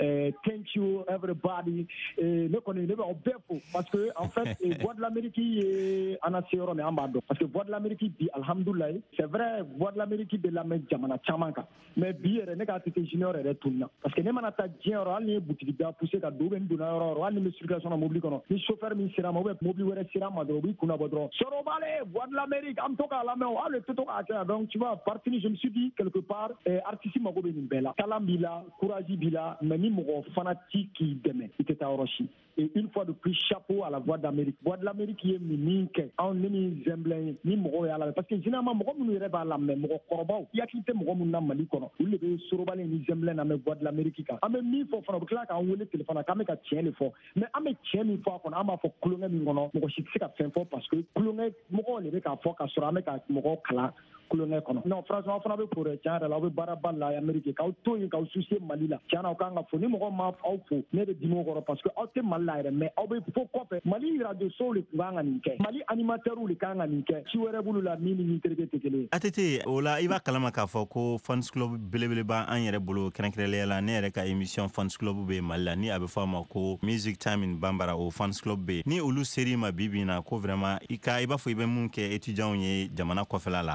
thank you everybody ne kɔni ne bɛ aw bɛɛ fo parce que en fait Voix de l'Amérique ye an na se yɔrɔ min an b'a dɔn parce que Voix de l'Amérique bi alhamdulilayi c'est vrai Voix de l'Amérique bɛ lamɛn jamana caman kan mais bi yɛrɛ ne ka ATT Junior yɛrɛ tununa parce que ne mana taa diɲɛ yɔrɔ hali ni ye butigi da poussé ka don ou bien n donna yɔrɔ o yɔrɔ hali ni n bɛ circulation na mobili kɔnɔ ni chauffeur min sera ma ou bien mobili wɛrɛ sera ma dɔrɔn u b'i kunna bɔ dɔrɔn Sorobale Voix de l'Amérique an bɛ to k'a lamɛn o hali tɛ to k'a kɛ donc tu vois par fini je me suis dit quelque part artiste mago bɛ nin bɛɛ la talent b'i la courage b'i la mais ni mɔgɔ fana ti k'i dɛmɛ i tɛ taa yɔrɔ si et une fois de plus chapeau à la Voix de l'Amérique Voix de l'Amérique ye min kɛ anw ne ni Zemblen ni mɔgɔw y'a lamɛn parce que généralement mɔgɔ minnu yɛrɛ b'a lamɛn mɔgɔkɔrɔbaw i hakili tɛ mɔgɔ minnu na Mali kɔnɔ olu de bɛ Sorobale ni Zemblen lamɛn Voix de l'Amérique kan an bɛ min fɔ fana u bɛ tila k'an wele téléphone na k'an bɛ ka tiɲɛ de fɔ mais an bɛ tiɲɛ min fɔ a kɔnɔ an b'a fɔ kulonkɛ min kɔnɔ mɔgɔ si tɛ se ka fɛn fɔ parce que kulonkɛ mɔgɔw de bɛ k'a fɔ k'a sɔrɔ an bɛ ka mɔgɔw kalan kulonkɛ kɔnɔ non franchement aw fana bɛ fo dɛ tiɲɛ yɛrɛ la aw bɛ baaraba la Amérique k'aw to yen k'aw soucier Mali la tiɲɛ na aw kan ka fo ni mɔgɔ ma aw fo ne bɛ dimi o kɔrɔ parce que aw tɛ Mali la yɛrɛ mais aw bɛ fo kɔfɛ Mali radio sow de tun kan ka nin kɛ Mali animateurs de kan ka nin kɛ si wɛrɛ b'olu la min ni nin terikɛ tɛ kelen ye. ATT o la i b'a kalama k'a fɔ ko fans club belebeleba an yɛrɛ bolo kɛrɛnkɛrɛnnenya la ne yɛrɛ ka émission fans club bɛ Mali la ni a bɛ fɔ a ma ko Music Time in Bambara o fans club bɛ yen ni olu seri ma bi na ko vraiment i b'a fɔ i bɛ mun kɛ étudiants ye jamana kɔfɛla la k'u dɛmɛ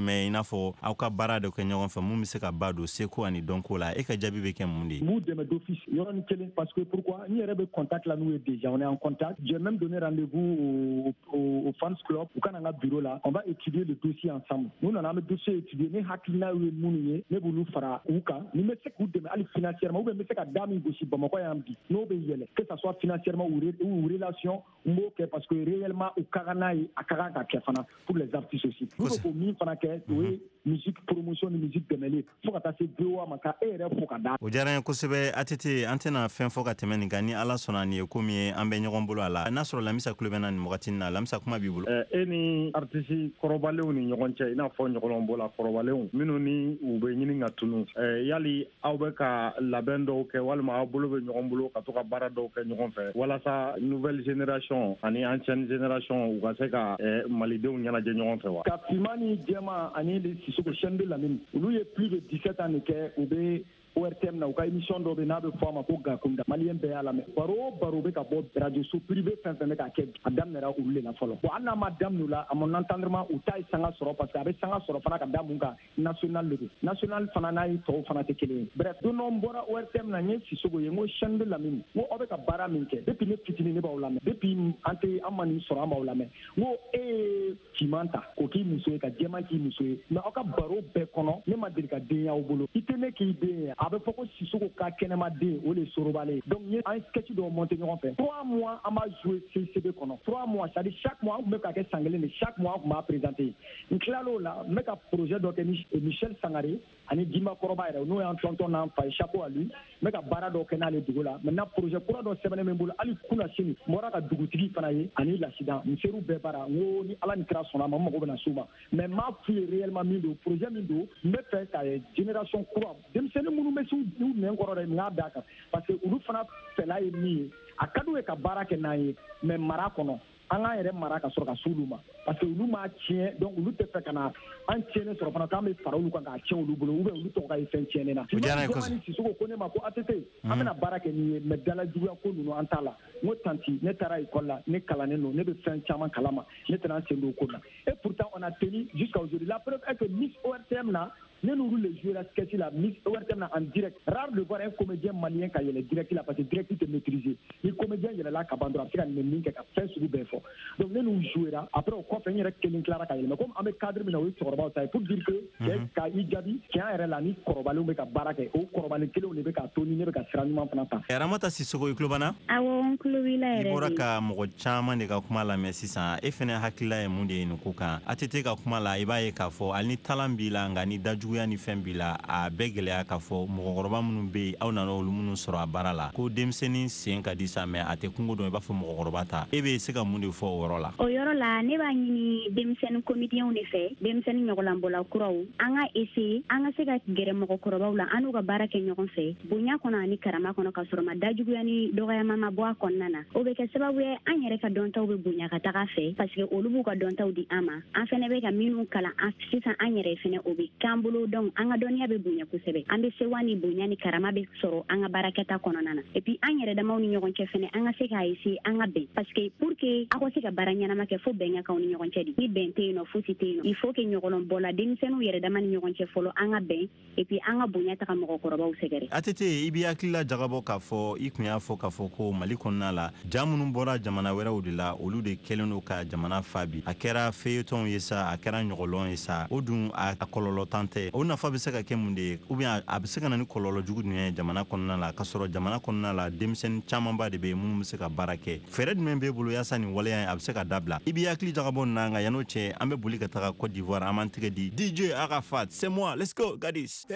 tɛmɛ ina fɔ aw ka baara dɔ kɛ ɲɔgɔn fɛ mun bɛ se ka ba don seko ani dɔnko la e ka jaabi bɛ kɛ mun de m'u dɛmɛ d'office yɔrɔnin kelen parce que pourquoi n yɛrɛ bɛ contact la n'u ye déjà on est en contact j'ai même donné rendez-vous au fans club u kana n ka bureau la on va étudier le dossier ensemble nous nana an bɛ dossier étudier ne hakilina ye minnu ye ne b'olu fara u kan ni n bɛ se k'u dɛmɛ hali financièrement ou bien n bɛ se ka da min gosi Bamakɔ yan bi n'o bɛ yɛlɛ que ça soit financièrement ou relation n b'o kɛ parce que réellement u ka kan n'a ye a ka kan ka kɛ fana pour les artistes aussi n'u bɛ k'o min fana kɛ o ye musique promotion ni musique dɛmɛli fo ka taa se VOA ma ka e yɛrɛ fo ka da. O diyara n ye kosɛbɛ ATT an tɛna fɛn fɔ ka tɛmɛ nin kan ni Ala sɔnna nin ye ko min ye an bɛ ɲɔgɔn bolo a la n'a sɔrɔ Lamisa kulo bɛ na nin wagati na Lamisa kuma b'i bolo. E ni artiste kɔrɔbalenw ni ɲɔgɔn cɛ i n'a fɔ ɲɔgɔlɔn bɔla kɔrɔbalenw minnu ni u bɛ ɲini ka tunu yali aw bɛ ka labɛn dɔw kɛ walima aw bolo bɛ ɲɔgɔn bolo ka to ka baara dɔw kɛ ɲɔgɔn fɛ walasa nouvelle génération ani ancienne génération u ka se ka malidenw ɲɛnajɛ ɲɔgɔn fɛ wa. Ka Fima ni Jɛma ani Sisoko chaîne de Lamine olu ye plus de 17 ans de kɛ u bɛ ORTM na u ka émission dɔ bɛ n'a bɛ fɔ a ma ko Gakunda maliyɛn bɛɛ y'a lamɛn baro o baro bɛ ka bɔ radio so privé fɛn fɛn bɛ ka kɛ a daminɛra olu de la fɔlɔ bon hali n'a ma daminɛ o la à mon entendement u ta ye sanga sɔrɔ parce que a bɛ sanga sɔrɔ fana ka da mun kan national de don national fana n'a ye tɔw fana tɛ kelen ye bref don dɔ n bɔra ORTM na n ye Sisoko ye n ko chaîne de Lamine n ko aw bɛ ka baara min kɛ depuis ne fitinin ne b'aw lamɛn depuis an ma nin sɔrɔ an b'aw lamɛn n ko e ye Fiman ta k'o k'i muso ye ka Jɛma k'i muso ye mais aw ka baro bɛɛ kɔnɔ ne ma deli ka den y'aw bolo i tɛ ne k'i den ye a bɛ fɔ ko Sisoko ka kɛnɛma den o de ye Sorobale donc n ye an sketch dɔw monter ɲɔgɔn fɛ 3 mois an b'a jouer CCB kɔnɔ 3 mois c'est à dire chaque mois an tun bɛ ka kɛ san kelen de chaque mois an tun b'a présenter n tilal'o la n bɛ ka projet dɔ kɛ ni Michel Sangare ani Dima Kɔrɔba yɛrɛ n'o y'an tonton n'an fa ye chapeau à lui n bɛ ka baara dɔw kɛ n'ale dugu la maintenant projet kura dɔ sɛbɛnnen bɛ n bolo hali kunna sini n bɔra ka dugutigi fana ye ani lasidan n ser'u bɛɛ baara n ko ni Ala ni kira sɔnna a ma n mago bɛna s'u ma mais n m'a f'u ye réellement min don projet min don n bɛ fɛ ka génération kura denmisɛnnin minnu bɛ s'u nɛn kɔrɔ dɛ n y'a d'a kan parce que olu fana fɛla ye min ye a ka d'u ye ka baara kɛ n'an ye mais mara kɔnɔ an k'an yɛrɛ mara ka sɔrɔ ka s'olu ma parce que olu m'a tiɲɛ donc olu tɛ fɛ ka na an tiɲɛnen sɔrɔ fana k'an bɛ fara olu kan k'a tiɲɛ olu bolo ou bien olu tɔgɔ ka ye fɛn tiɲɛnen na. O diyara n ye kosɛbɛ. Sisoko ko ne ma ko ATT an bɛna baara kɛ nin ye mais dalajuguya ko ninnu an t'a la n ko tanti ne taara école la ne kalannen don ne bɛ fɛn caman kalama ne tɛna n sen don o ko la et pourtant on a tenu jusqu'à aujourd'hui la preuve est que Miss ORTM na ne n'olu le jouer la sketch la Miss ORTM na en direct rare de voir un comédien malien ka yɛlɛ direct la parce que direct tɛ maîtriser ni comédien yɛlɛla ka ban dɔrɔn a bɛ se ka nin min kɛ ka fɛn sugu bɛɛ fɔ donc ne n'u jouer la après o kɔfɛ n yɛrɛ kelen tilara ka yɛlɛ mais comme an bɛ cadre min na o ye cɛkɔrɔbaw ta ye pour dire que cɛ ka i jaabi tiɲɛ yɛrɛ la ni kɔrɔbalenw bɛ ka baara kɛ o kɔrɔbalen kelenw de bɛ ka to ni ne bɛ ka sira ɲuman fana ta. Ramata Sisoko i tulo b'an na. Awɔ n tulo b'i la yɛrɛ de. I bɔra ka mɔgɔ caman de ka kuma lamɛn sisan e fɛnɛ hakilila ye mun de ye nin ko kan ATT ka kuma la i b'a ye k'a fɔ hali ni talan b'i la nka ni dajuguya ni fɛn b'i la a bɛɛ gɛlɛya k'a fɔ mɔgɔkɔrɔba minnu bɛ yen aw nana olu minnu sɔrɔ a baara la ko denmisɛnnin sen ka di sa mais a tɛ kungo dɔn i b'a fɔ mɔgɔkɔrɔba ta e bɛ se ka mun de fɔ o yɔrɔ la. O yɔrɔ la ne b'a ɲini denmisɛnnin comédiens de fɛ denmisɛnnin ɲɔgɔnlanbɔla kuraw an ka essayer an ka se ka gɛrɛ mɔgɔkɔrɔbaw la an n'u ka baara kɛ ɲɔgɔn fɛ bonya kɔnɔ ani karama kɔnɔ ka sɔrɔ ma dajuguya ni dɔgɔyama ma bɔ a kɔnɔna na o bɛ kɛ sababu ye an yɛrɛ ka dɔntaw bɛ bonya ka taga fɛ parce que olu b'u ka dɔntaw di an ma an fɛnɛ bɛ ka minnu kalan sisan an yɛrɛ fɛnɛ o bɛ k'an bolo donc an ka dɔnniya bɛ bonya kosɛbɛ an bɛ sewa ni bonya ni karama bɛ sɔrɔ an ka baarakɛta kɔnɔna na et puis an yɛrɛ damaw ni ɲɔgɔn cɛ fɛnɛ an ka se k'a essayer an ka bɛn parce que pour que aw ka se ka baara ɲɛnama kɛ fo bɛn ka k'aw ni ɲɔgɔn cɛ de ni bɛn tɛ yen nɔ fosi tɛ yen nɔ il faut que ɲɔgɔnlɔnbɔla denmisɛnninw yɛrɛ dama ni ɲɔgɔn cɛ fɔlɔ an ka bɛn et puis an ka bonya taga mɔgɔkɔrɔbaw sɛgɛrɛ. ATT i b'i hakilila jagabɔ k'a fɔ i tun y'a fɔ k'a fɔ ko Mali kɔnɔna la ja minnu bɔra jamana wɛrɛw de la olu de kɛlen don ka jamana fa bi a kɛra feuilleton ye sa a kɛra ɲɔgɔlɔn ye sa o dun a kɔlɔlɔ tan tɛ o nafa bɛ se ka kɛ mun de ye ou bien a bɛ se ka na ni kɔlɔlɔ jugu jumɛn ye jamana kɔnɔna la ka sɔrɔ jamana kɔnɔna la denmisɛnnin camanba de bɛ yen minnu bɛ se ka baara kɛ fɛɛrɛ jumɛn b'e bolo yaasa nin waleya in a bɛ se ka dabila i b'i hakili jagabɔ nin na nka yan'o cɛ an bɛ boli ka taga Côte d'Ivoire an b'an tɛgɛ di DJ Arafat c'est moi let's go Gadis.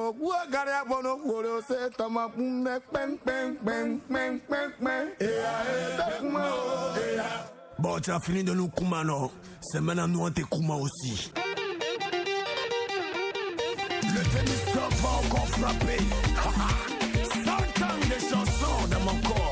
Bon, tu as fini de nous Kouma, non? C'est maintenant nous, on te Kouma aussi. Le tennis top va encore frapper. 100 ans de chansons dans mon corps.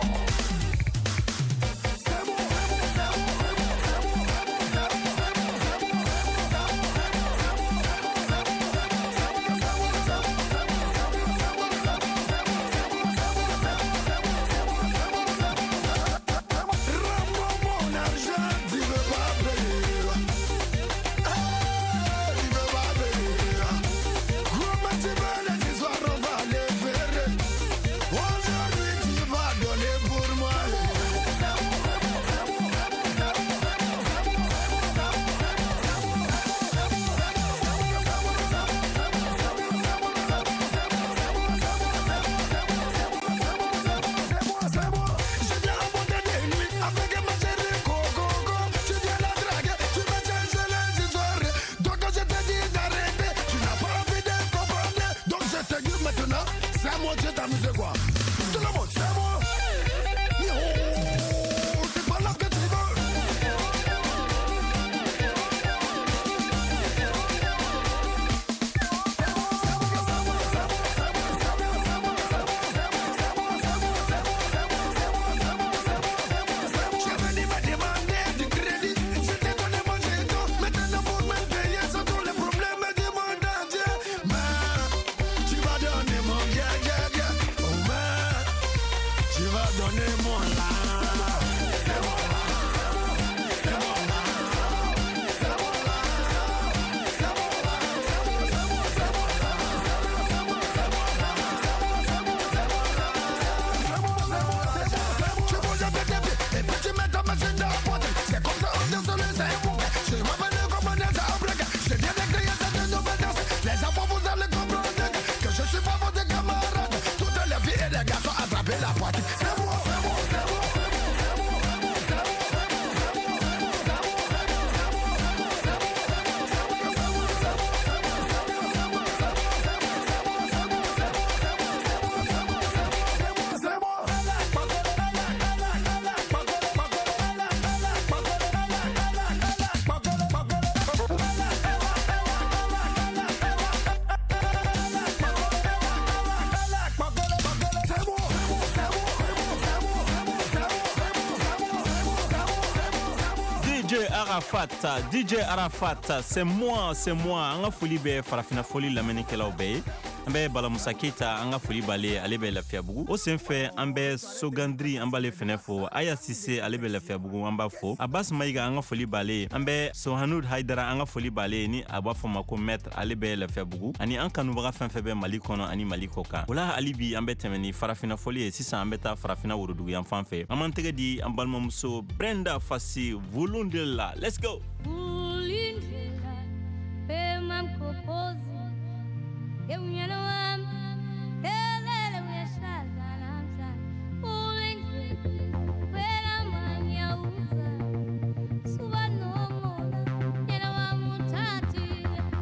DJ Arafat, c'est moi. Anga foli be farafina foli lamenikelaw be. Ambe bala Musa Keita anga foli bale ale be lafiya bugu. O sen fe ambe Sogandri ambale fenefo Aya Sise ale be lafiya bugu amba fo. Abbas Maiga anga foli bale ambe Sohanud Haidara anga foli bale ni abafo mako maître ale be lafiya bugu. Ani anka nubaga fenfe be Mali kono ani Mali koka. Wala alibi ambe temeni farafina foli e sisa ambe ta farafina wurudugu yan fanfe. Amantege di ambalma muso Brenda Fassi Vulundela. Let's go. Ulindlela pema mkopozi yeunyana wami telele uyashaza namsa ulindlela pela manya uza suba nomola nyana wamutati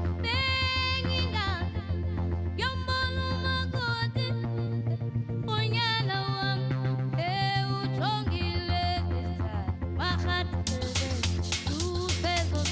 benginga yombolo magoti unyana wami uchongile desta bahati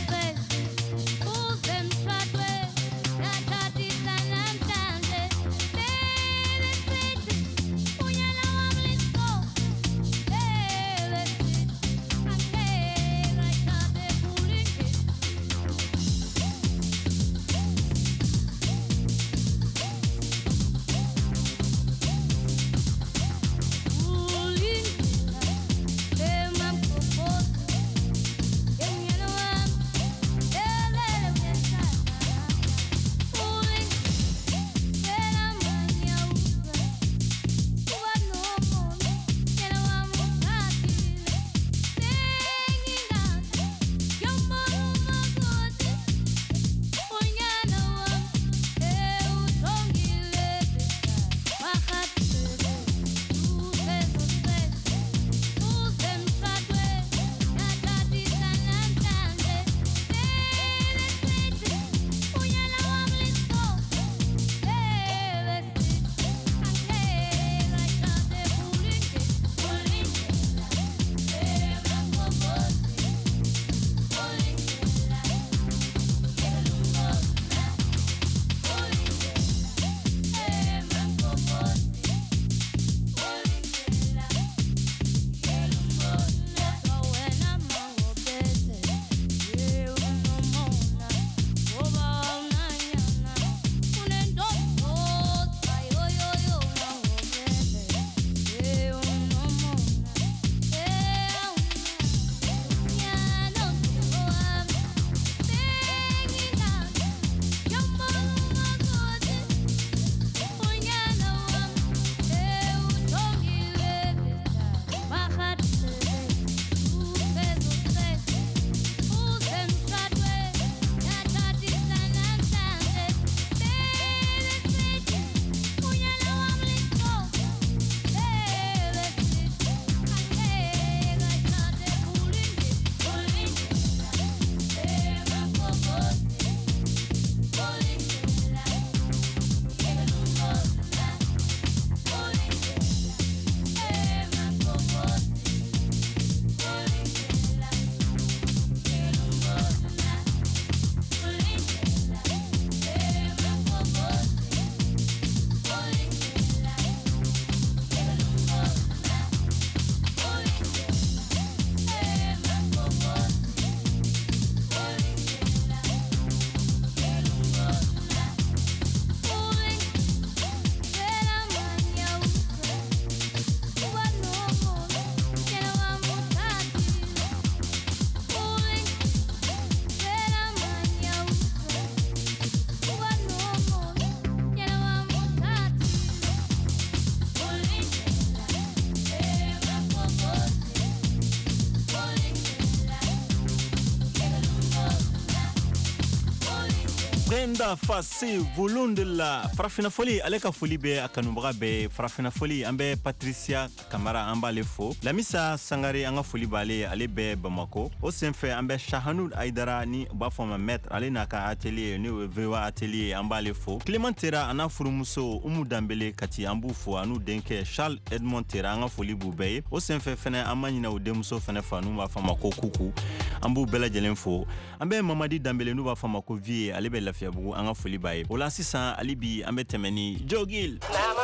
Brenda Fassi Volundela Farafina Foli ale ka foli be akanubaga be Farafina Foli ambe Patricia Kamara amba le fo Lamisa Sangare anga foli bale ale be Bamako o senfe ambe Shahanud Aidara ni ba foma maître ale naka atelier ni vewa atelier amba le fo Clement Tera ana furumuso Umu Dambele kati ambu fo anu denke Charles Edmond Tera anga foli bu be o senfe fene amanyina o demuso fene fanu ba fama ko kuku ambu bela jelen fo ambe Mamadi Dambele nu ba fama ko vie ale be Fiabugu anga foli baye ola sisan alibi ambe temeni Jogil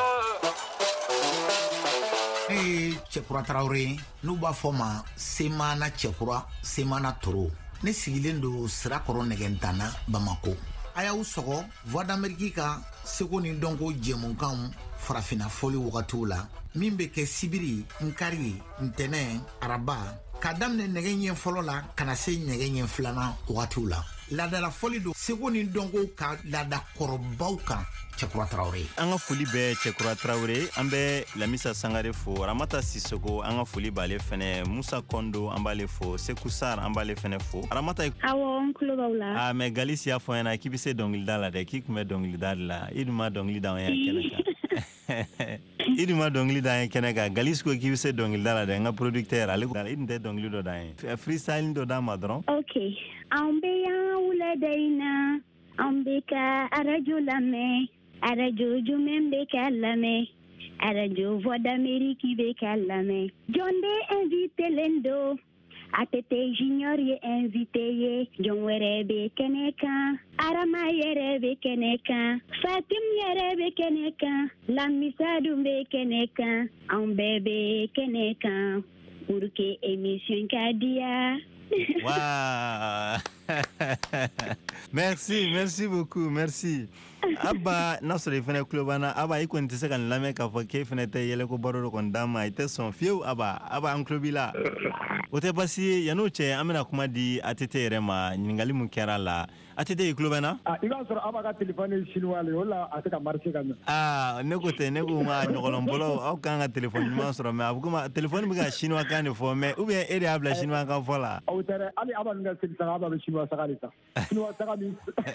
Chekura Traoré nu ba foma semana Chekura semana Toro ne sigilen do sira koro negentana Bamako aya usogo voix d'Amérique ka seko ni donko jemunkan Farafina Foli wakatula mimbe ke sibiri nkari ntene araba kadamne negenye folola kana se negenye flana wakatula Lada foli do seko ni dongo ka lada korobaw kan Chekura Traoré anga foli be Chekura Traoré ambe Lamisa Sangare fo Ramata Sisoko anga foli bale fene Musa Kondo ambale fo Sekusar ambale fene fo Ramata awo onkulo bawla me Galicia fo yana kibise dongli dala de kikume dongli dala iduma dongli da ya kenaka iduma dongli da ya kenaka Galisco kibise dongli dala de nga producteur ale idinte dongli do da freestyle do da madron okay ambe ya ولدينا أم بك أرجو لمي أرجو جمم بك لمي أرجو فود أمريكي بك لمي جون دي انفيتي لندو أتتي جينيور انفيتي جون وربي كنكا أرما يربي كنكا فاتم يربي كنكا لامي سادو بكنكا أم بيبي كنكا pour que émission Kadia. Waouh. Merci beaucoup, merci. Aba nasore fene klobana aba iko ntise kan lame ka fo ke fene te yele ko bororo kon dama ite son fiu aba anklobila. Ote basi yanoche amena kuma di atete rema ningali mun kera la atete klobana iba soro aba ka telephone chinois le wala ateka marché kan nego ma nyogolombolo au kan telephone ma soro me abuguma telephone mi ga chinois kan fo me ou bien ere abla chinois kan fo la au tere ali aba nga sila aba chinois sagalita chinois sagami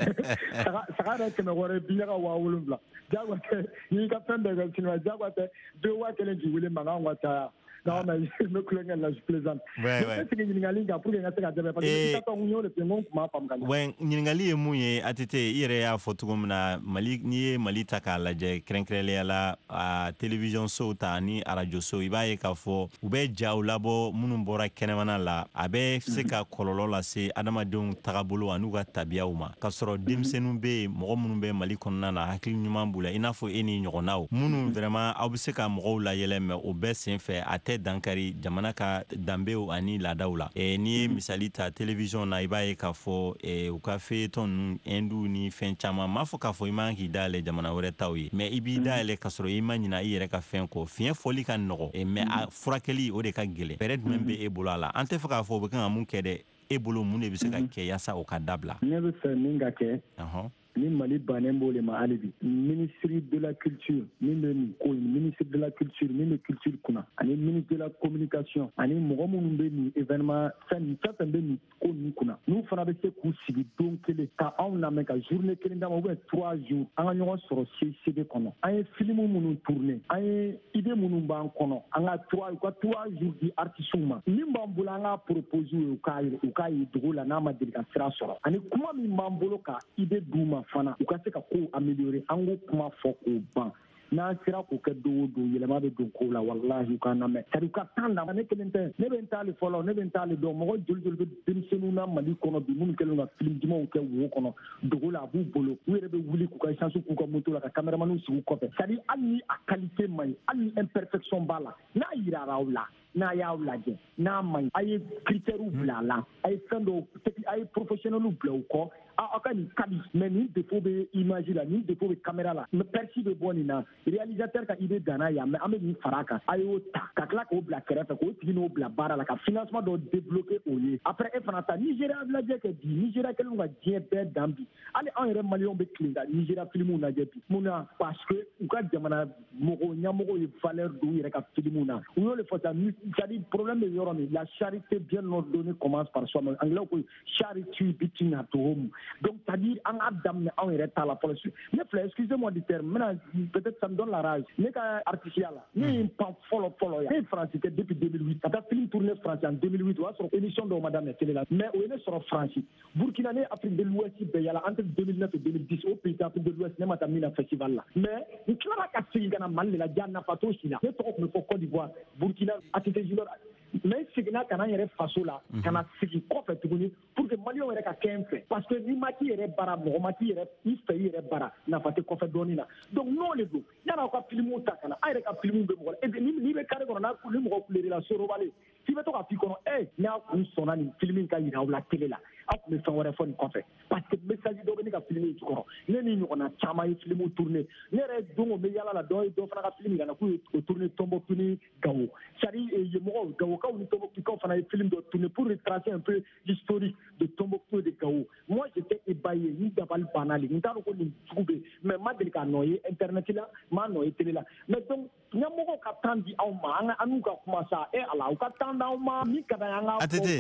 sagara ke me gore biya wa wulumla jagwa ke ni ka pembe ga chinois jagwa te de wa kele ji wule manga ngata non mais me kulenga la plaisante c'est que ningali ga pour nga seka jabe parce que ta union le pengon kuma pam kan wen ningali e muye atete ire ya fotugumna mali ni mali takala je krenkrele ala a television so ta ni radio so ibaye ka fo ube jawlabo munun bora kenemana la abe seka kololo la se adama don tagabolo anuga tabiauma kasoro dimsenu be mo munun be mali konna na hakil nyuma bula inafo eni nyogonaw munun vraiment abuseka mo la yeleme obe senfe ate dankari jamana ka dambeo ani la daula ni misali ta television na ibaye ka fo u ka fe ton endu ni fen chama mafo ka fo imangi dale jamana wore tawi me ibi dale kasoro imanyina ire ka fen ko fien foli kan no me furakeli o de ka gele peret membe e bulala ante fa ka fo be kan mun kede e bulu mun e bi se ka ke yasa o ka dabla ne be se ninga ke ni Mali Banembo le Mahalibi, ministre de la culture, ni le ministre de la culture, ni le culture kuna, ani ministre de la communication, ani Mogomoumbe ni événement, ça ni kuna. Nous faisons des coups civils, donc ka on a même journée qui est dans 3 jours, on a eu sur CD kono, un film moun tourné, un idée moun ban kono, on a 3 jours di artisuma. Ni mbambulanga proposé au kai drôle na ma délégation sera. Ani kuma mi mbambolo ka idée duma fana ukase ka ko améliorer ango kuma foko ban na sira ko ke do yelema be do ko la wallahi kana me tari ka tanda ne kelente ne ben tali folo ne ben tali do mo jol be dimsenu na mali kono bi mun kelu na film dimo ke wo kono do la bu bolo were be wuli ku ka chansu ku ko moto la ka cameraman su ko fe tari ali a qualité mai ali imperfection bala na ira raula na yaula je na mai ay critère blala ay fendo ay professionnel blau ko akani kabi mais ni défaut be image la ni défaut be caméra la me perci de bonina réalisateur ka idée dana ya mais ame ni faraka ayo ta kakla ko bla kere ko tino bla bara la ka financement do débloquer oye après e fanata Nigeria la je ke di Nigeria ke lunga je be dambi ale en re malion be klinga Nigeria film na je bi muna parce que u ka jamana mogo nyamogo e valeur do ire ka film na u le fota c'est-à-dire problème de yoromi la charité bien ordonnée commence par soi anglais ko charity between at home Donc c'est-à-dire en adam en retard la police. Ne fle excusez-moi du terme. Maintenant peut-être ça me donne la rage. Ne ka artificiel là. Ne pas follow ya. Ne français depuis 2008. Ça a film tourné français en 2008 wa sur émission de madame télé là. Mais on est sur français. Burkina Afrique de l'Ouest be yala entre 2009 et 2010 au pays d'Afrique de l'Ouest ne mata mina festival là. Mais il clara ka sigana mal la janna pato sina. Ne trop me faut Côte d'Ivoire, Burkina, Atité Junior. Mais signa kana yere faso la kana sigi kofe tuguni pour que Maliens yere ka kemfe parce que ni mati yere bara mo mati yere ni fe yere bara na fate kofe doni na. Donc non le do. Yana ka filmu ta kana ayre ka filmu be mo et ni be kare kono na ko ni mo ko le relation robale. Si be to ka fi kono na ko sona ni filming ka yira la télé la. A ko me fa wore fon kofe parce que message do ni ka filmu tu kono. Ne ni ni kona chama yi filmu tourner. Ne re dongo me yala la do fana ka filmu kana ko tourner tombo tuni gawo. Sari ye mo gawo ka ni tombo quand on a un film de tourner pour retracer un peu l'historique de Tombouctou et de Gao. Moi, j'étais ébahi, ni d'abal banal, ni d'abal trouvé, mais ma délicat noyé, internet là, ma noyé télé là. Mais donc, il y a mon cas tandi en ma, à nous comment ça, et à la, au cas tandi en ma, mi kadanga,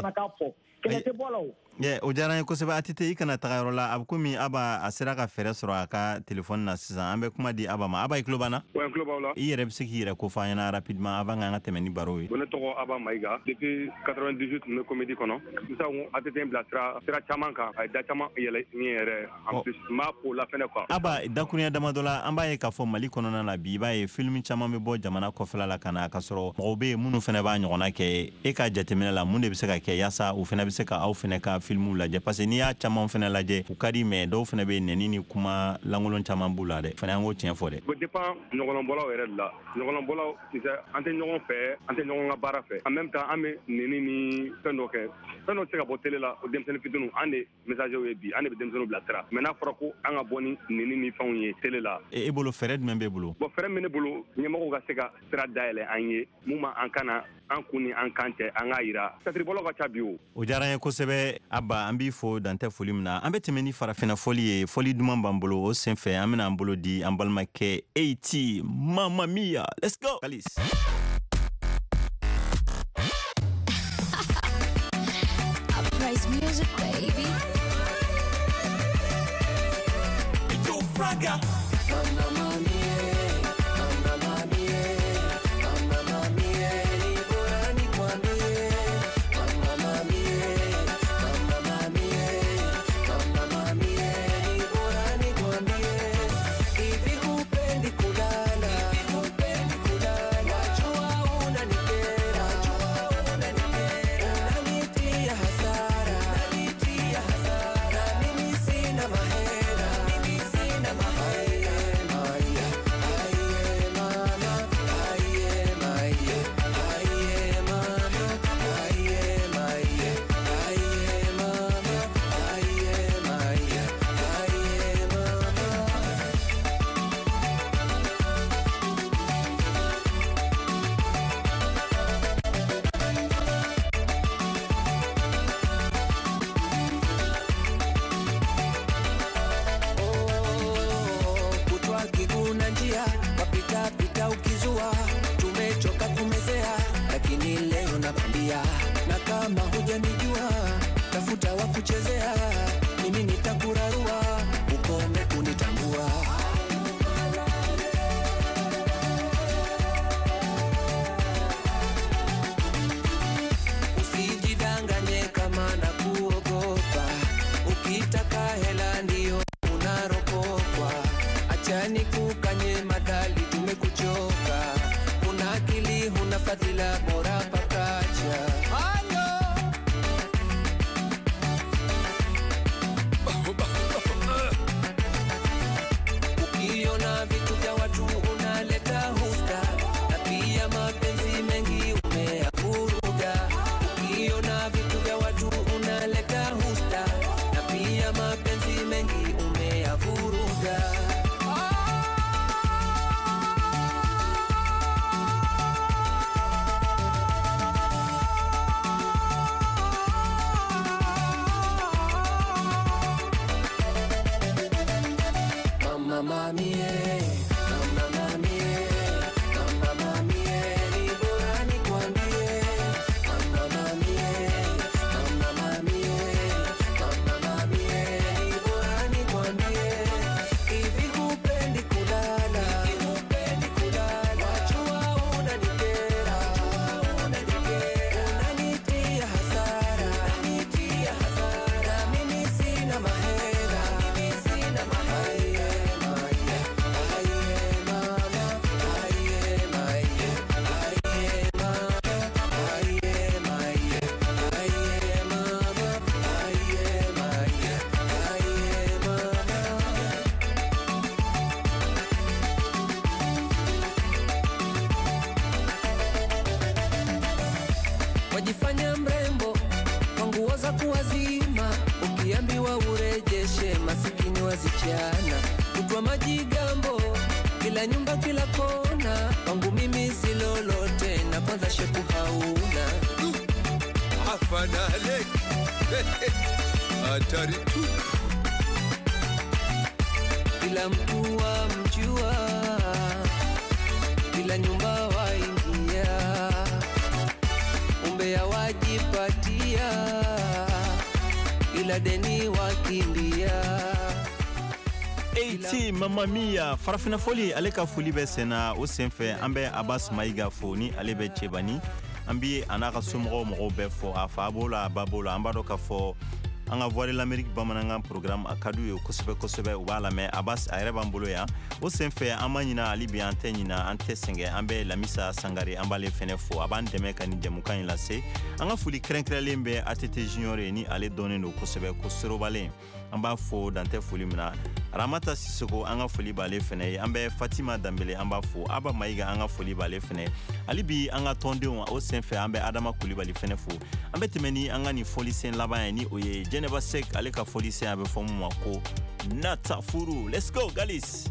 quel était voilà. Yeah, o diyara ko seba atite ikana tagayoro la abkumi aba asira ka fere soro aka telefone na sisan ambe kuma di aba ma aba iklo bana ouais iklo bawla i yere bsiki yere ko fanyana rapidement avant nga temeni baro yi bonne to aba maiga depuis 98 me comédie kono ça on atite blastra sira chamanka ay da chama yele ni yere en plus ma pour la fin quoi aba dakunya dama dola amba ye ka fo mali kono na la bi ba ye film chama me bo jamana ko fela la kana ka soro mobe munu fene ba nyona ke e ka jatemena la munde biseka ke yasa u fene biseka au fene ka filmu lajɛ parce que n'i y'a caman fɛnɛ lajɛ u ka di mais dɔw fɛnɛ bɛ nɛni ni kuma lankolon caman b'u la dɛ fɛnɛ an k'o tiɲɛ fɔ dɛ. o dépend ɲɔgɔnlɔnbɔlaw yɛrɛ de la ɲɔgɔnlɔnbɔlaw tu sais an tɛ ɲɔgɔn fɛ an tɛ ɲɔgɔn ka baara fɛ en même temps an bɛ nɛni ni fɛn dɔ kɛ fɛn dɔ tɛ se ka bɔ télé la o denmisɛnnin fitininw an de messager ye bi an de bɛ denmisɛnninw bila sira mais n'a fɔra ko an ka bɔ ni nɛni ni fɛnw ye télé la. e bolo fɛɛrɛ jumɛn b'e bolo. bon fɛɛrɛ min ne bolo ɲɛmɔgɔw ka se ka sira dayɛlɛ an ye mun ma an kana an kun ni an kan cɛ an k'a yira satiribɔlaw ka ca bi o. o diyara n ye kosɛbɛ Abba an b'i fo dantɛ foli min na an bɛ tɛmɛ ni farafina foli ye foli duman b'an bolo o sen fɛ an bɛna an bolo di an balimakɛ AT Mamma Mia let's go Kalis. Uprise music baby. Yo Fraga. kujifanya mrembo kwa nguo za kuwazima, ukiambiwa urejeshe masikini wasichana, kutwa majigambo kila nyumba kila kona, kwangu mimi si lolote na kwanza shepu hauna. Afanale hatari tu, kila mtu wamjua, kila nyumba waingia, umbea wajipatia, ila deni wakimbia. Eiti Mamma Mia farafina foli aleka foli be sena o senfɛ an bɛ Abbas Mayiga fo ni ale bɛ Cɛbani, an bi ana ka somɔgɔw mɔgɔw bɛɛ fɔ a fa b'o la a ba b'o la, an b'a dɔn ka fɔ an ka Voix de l'Amérique bamanankan programme a ka d'u ye kosɛbɛ kosɛbɛ, u b'a lamɛn. Abbas a yɛrɛ b'an bolo yan, o senfɛ an ma ɲina hali bi an tɛ ɲina an tɛ sɛngɛ, an bɛ Lamisa Sangare an b'ale fɛnɛ fo, a b'an dɛmɛ ka nin jɛmukan in lase. An ka foli kɛrɛnkɛrɛnlen bɛ ATT Junior ye ni ale dɔnnen don kosɛbɛ ko Sorobalen, an b'a fo dan tɛ foli min na. Ramata Sisoko an ka foli b'ale fɛnɛ ye, an bɛ Fatima Dambele an b'a fo, Aba Mayiga an ka foli b'ale fɛnɛ. Hali bi an ka tɔndenw o senfɛ an bɛ Adama Kulibali fɛnɛ fo. An bɛ tɛmɛ ni an ka nin fɔlisen laban ye ni o ye Jɛnɛba Sek, ale ka fɔlisen a bɛ fɔ mun ma ko Nata Furu. Let's go Galis.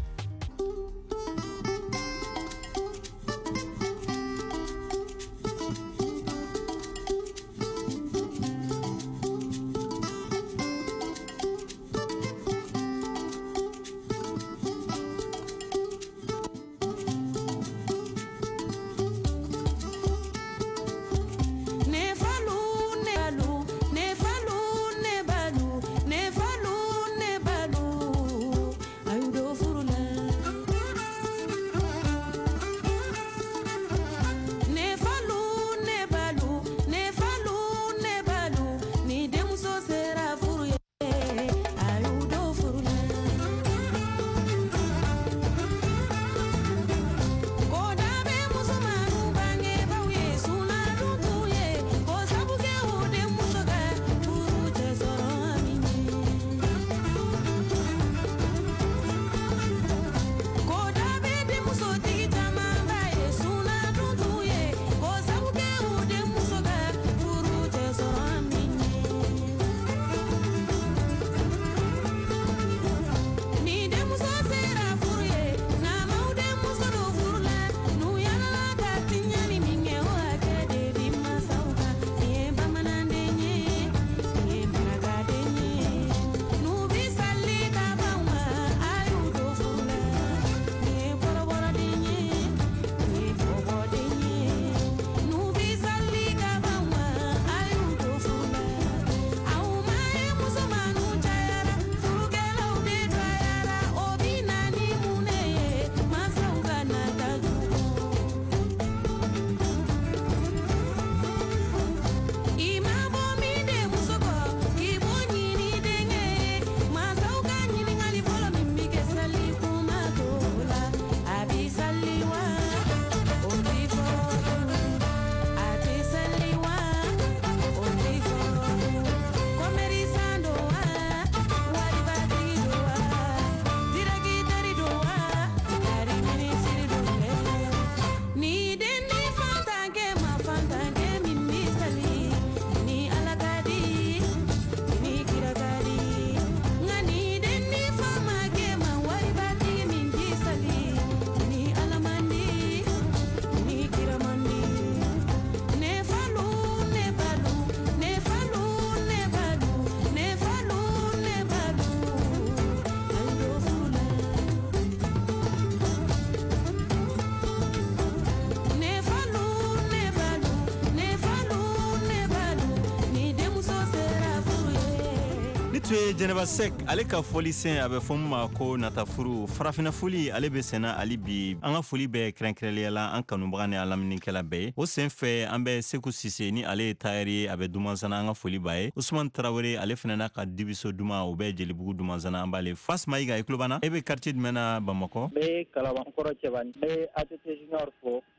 tue Jɛnɛba Sek ale ka fɔlisen a bɛ fɔ mun ma ko Nata Furu. Farafina foli ale bɛ sɛnɛ ali bi. An ka foli bɛ kɛrɛnkɛrɛnnenya la an kanubaga ni an lamɛnnikɛla bɛɛ ye. O sen fɛ an bɛ Seku Sise ni ale ye tailleur ye a bɛ Dumansana, an ka foli b'a ye. Usman Tarawele ale fana n'a ka dibiso Duma o bɛ Jelibugu Dumansana, an b'ale. Fas Mayiga i tulo b'an na? E bɛ quartier jumɛn na Bamakɔ? N bɛ Kalabankɔrɔ Cɛbani, n bɛ ATT Junior fo, n bɛ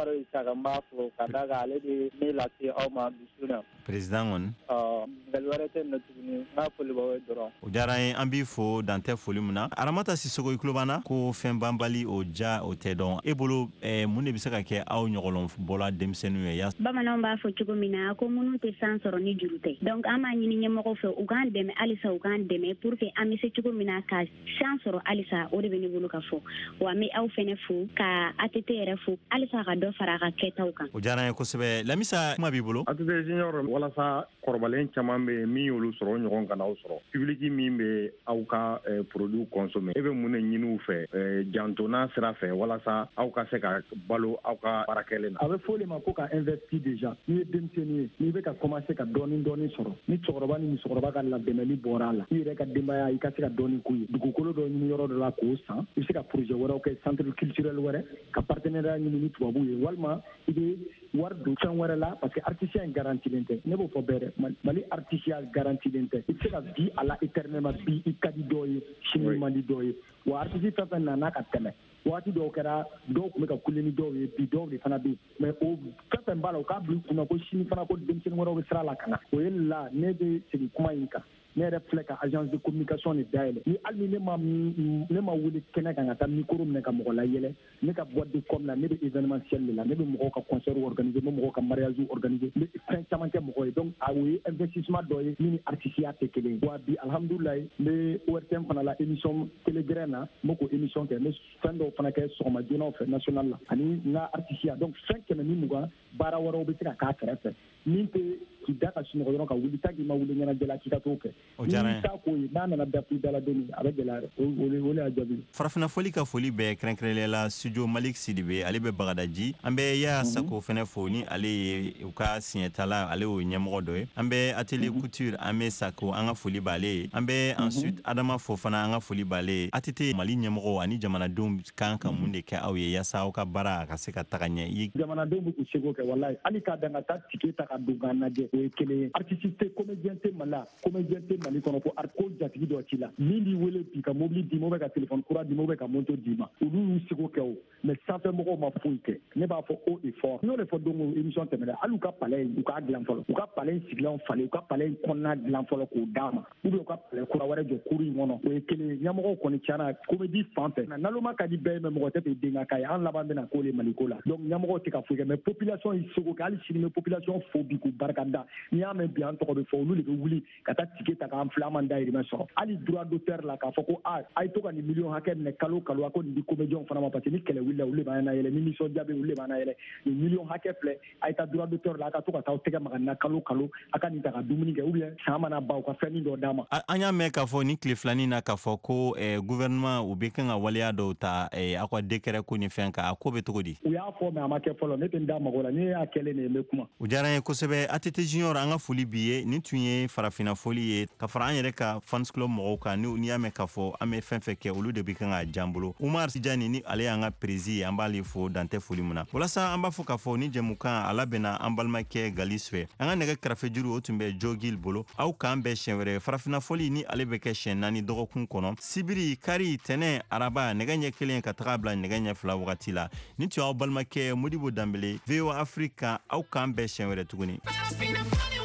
Baro Isaka Mafo Kadaga ale de lati Oma Bisuna président on galwarete no tuni na foli bawe doro o jara en ambi fo dante foli muna aramata sisogo iklubana ko fen bambali o ja o tedon e bolo mun ne bi se ka kɛ aw ɲɔgɔlɔn bola denmisɛnninw ye ya bamananw b'a fɔ cogo min na ko minnu tɛ san sɔrɔ ni juru tɛ donc an b'a ɲini ɲɛmɔgɔ fɛ u k'an dɛmɛ halisa u k'an dɛmɛ pour que an bɛ se cogo min na ka san sɔrɔ halisa o de bɛ ne bolo ka fɔ wa an bɛ aw fɛnɛ fo ka ATT yɛrɛ fo halisa ka dɔ fara a ka kɛtaw kan o diyara n ye kosɛbɛ Lamisa kuma b'i bolo ATT junior walasa kɔrɔbalen caman bɛ min y'olu sɔrɔ ɲɔgɔn kan aw sɔrɔ public min bɛ aw ka produit consommer e bɛ mun de ɲini u fɛ jantona sira fɛ walasa aw ka se ka balo aw ka baarakɛlen na a bɛ fɔ o de ma ko ka investir déjà ni ye denmisɛnnin ye n'i bɛ ka commencer ka dɔɔni sɔrɔ ni cɛkɔrɔba ni musokɔrɔba ka labɛnni bɔra a la i yɛrɛ ka denbaya i ka se ka dɔɔni k'u ye dugukolo dɔ ɲini yɔrɔ dɔ la k'o san i bɛ se ka projet wɛrɛw kɛ centre culturel wɛrɛ ka partenariat ɲini ni tubabuw ye walima i bɛ wari don fɛn wɛrɛ la parce que artisan garantilen tɛ ne b'o fɔ bɛɛ dɛ Mali artisan garantilen tɛ i bɛ se ka bi a la éternellement bi i ka di dɔw ye sini man di dɔw ye wa artiste fɛn fɛn nana ka tɛmɛ waati dɔw kɛra dɔw tun bɛ ka kule ni dɔw ye bi dɔw de fana bɛ yen mais o fɛn fɛn b'a la o k'a bila u kunna ko sini fana ko denmisɛnnin wɛrɛw bɛ sira la ka na o ye la ne bɛ segin kuma in kan ne yɛrɛ filɛ ka agence de communication de dayɛlɛ ni hali ni ne ma wuli kɛnɛ kan ka taa micro minɛ ka mɔgɔ layɛlɛ ne ka boîte de com la ne bɛ événementiel de la ne bɛ mɔgɔw ka concert organiser n bɛ mɔgɔw ka mariage organiser n bɛ fɛn caman kɛ mɔgɔw ye donc o ye investissement dɔ ye min ni artisiya tɛ kelen ye wa bi alhamdulilayi n bɛ ORTM fana la émission télégrain na n bɛ k'o émission kɛ n bɛ fɛn dɔw fana kɛ sɔgɔma joona fɛ national la ani n ka artisiya donc fɛn 120 baara wɛrɛw bɛ se ka k'a kɛrɛfɛ min tɛ k'i da ka sunɔgɔ dɔrɔn ka wuli tant k'i ma wuli ɲɛnajɛ la k'i ka t'o kɛ ni t'a ko ye n'a nana dafi dala don a bɛ gɛlɛya o le y'a jaabi farafina foli ka foli bɛɛ kɛrɛnkɛrɛnlen la studio Malik Sidibe ale bɛ Bagadaji an bɛ Yaya Sako fɛnɛ fo ni ale ye u ka siɲɛtala ale y'o ɲɛmɔgɔ dɔ ye an bɛ atelier couture an bɛ Sako an ka foli b'ale ye an bɛ ensuite Adama fo fana an ka foli b'ale ye ATT Mali ɲɛmɔgɔ ani jamanadenw kan ka mun de kɛ aw ye yaasa aw ka baara ka se ka taga ɲɛ jamanadenw bɛ k'u seko kɛ wallahi hali k'a dan ka taa tike ta ka don k'a lajɛ o ye kelen ye artiste tɛ comédien tɛ Mali la comédien tɛ Mali kɔnɔ ko jatigi dɔ ci la min b'i wele bi ka mobili d'i ma ou bien ka téléphone kura d'i ma ou bien ka moto d'i ma olu y'u seko kɛ o mais sanfɛmɔgɔw ma foyi kɛ ne b'a fɔ haut et fort n y'o de fɔ don o émission tɛmɛna hali u ka palais u k'a dilan fɔlɔ u ka palais sigilenw falen u ka palais kɔnɔna dilan fɔlɔ k'o d'a ma ou bien u ka palais kura wɛrɛ jɔ kuru in kɔnɔ o ye kelen ye ɲɛmɔgɔw kɔni tiɲɛna comédie fan fɛ naloma ka di bɛɛ ye mais mɔgɔ tɛ fɛ den ka k'a ye an laban bɛna k'o le Maliko la donc ɲɛmɔgɔw tɛ ka foyi kɛ mais population y'i seko kɛ hali sini bɛ population fo bi k'u barika da n'i y'a mɛn bi an tɔgɔ bɛ fɔ olu de bɛ wuli ka taa tike ta k'an filɛ an man dayirimɛ sɔrɔ hali droit d'auteur la k'a fɔ ko a ye to ka nin million hakɛ minɛ kalo kalo a ko nin di comédien fana ma parce que ni kɛlɛ wulila olu de b'an layɛlɛ ni nisɔndiya bɛ olu de b'an layɛlɛ nin million hakɛ filɛ a ye taa droit d'auteur la a ka to ka taa aw tɛgɛ maga nin na kalo kalo a ka nin ta ka dumuni kɛ ou bien san mana ban u ka fɛn dɔ d'a ma. An y'a mɛn k'a fɔ ni tile filanin na k'a fɔ ko gouvernement u bɛ kan ka waleya dɔw ta aw ka décret ko ni fɛn kan a ko bɛ cogo di. u y'a fɔ mais a ma kɛ fɔlɔ ne tɛ n da mago la ne y'a kɛlen de ye n bɛ kuma. o diyara n ye kosɛbɛ ATT Junior an ka foli b'i ye nin tun ye farafina foli ye ka fara an yɛrɛ ka fans club mɔgɔw kan n'i y'a mɛn k'a fɔ an bɛ fɛn fɛn kɛ olu de bɛ kan ka jan bolo Umar Tijani ni ale y'an ka prési ye an b'ale fo dantɛ foli mun na walasa an b'a fɔ k'a fɔ ni jɛmukan a labɛnna an balimakɛ Galis fɛ an ka nɛgɛ kɛrɛfɛ juru o tun bɛ Jogil bolo aw k'an bɛɛ siɲɛ wɛrɛ farafina foli ni ale bɛ kɛ siɲɛ 4 dɔgɔkun kɔnɔ sibiri kari tɛnɛ araba nɛgɛ ɲɛ 1 ka taga bila nɛgɛ ɲɛ 2 wagati la ni tun y'aw balimakɛ Modibo Danbele VOA Afrique aw k'an bɛɛ siɲɛ wɛrɛ tuguni.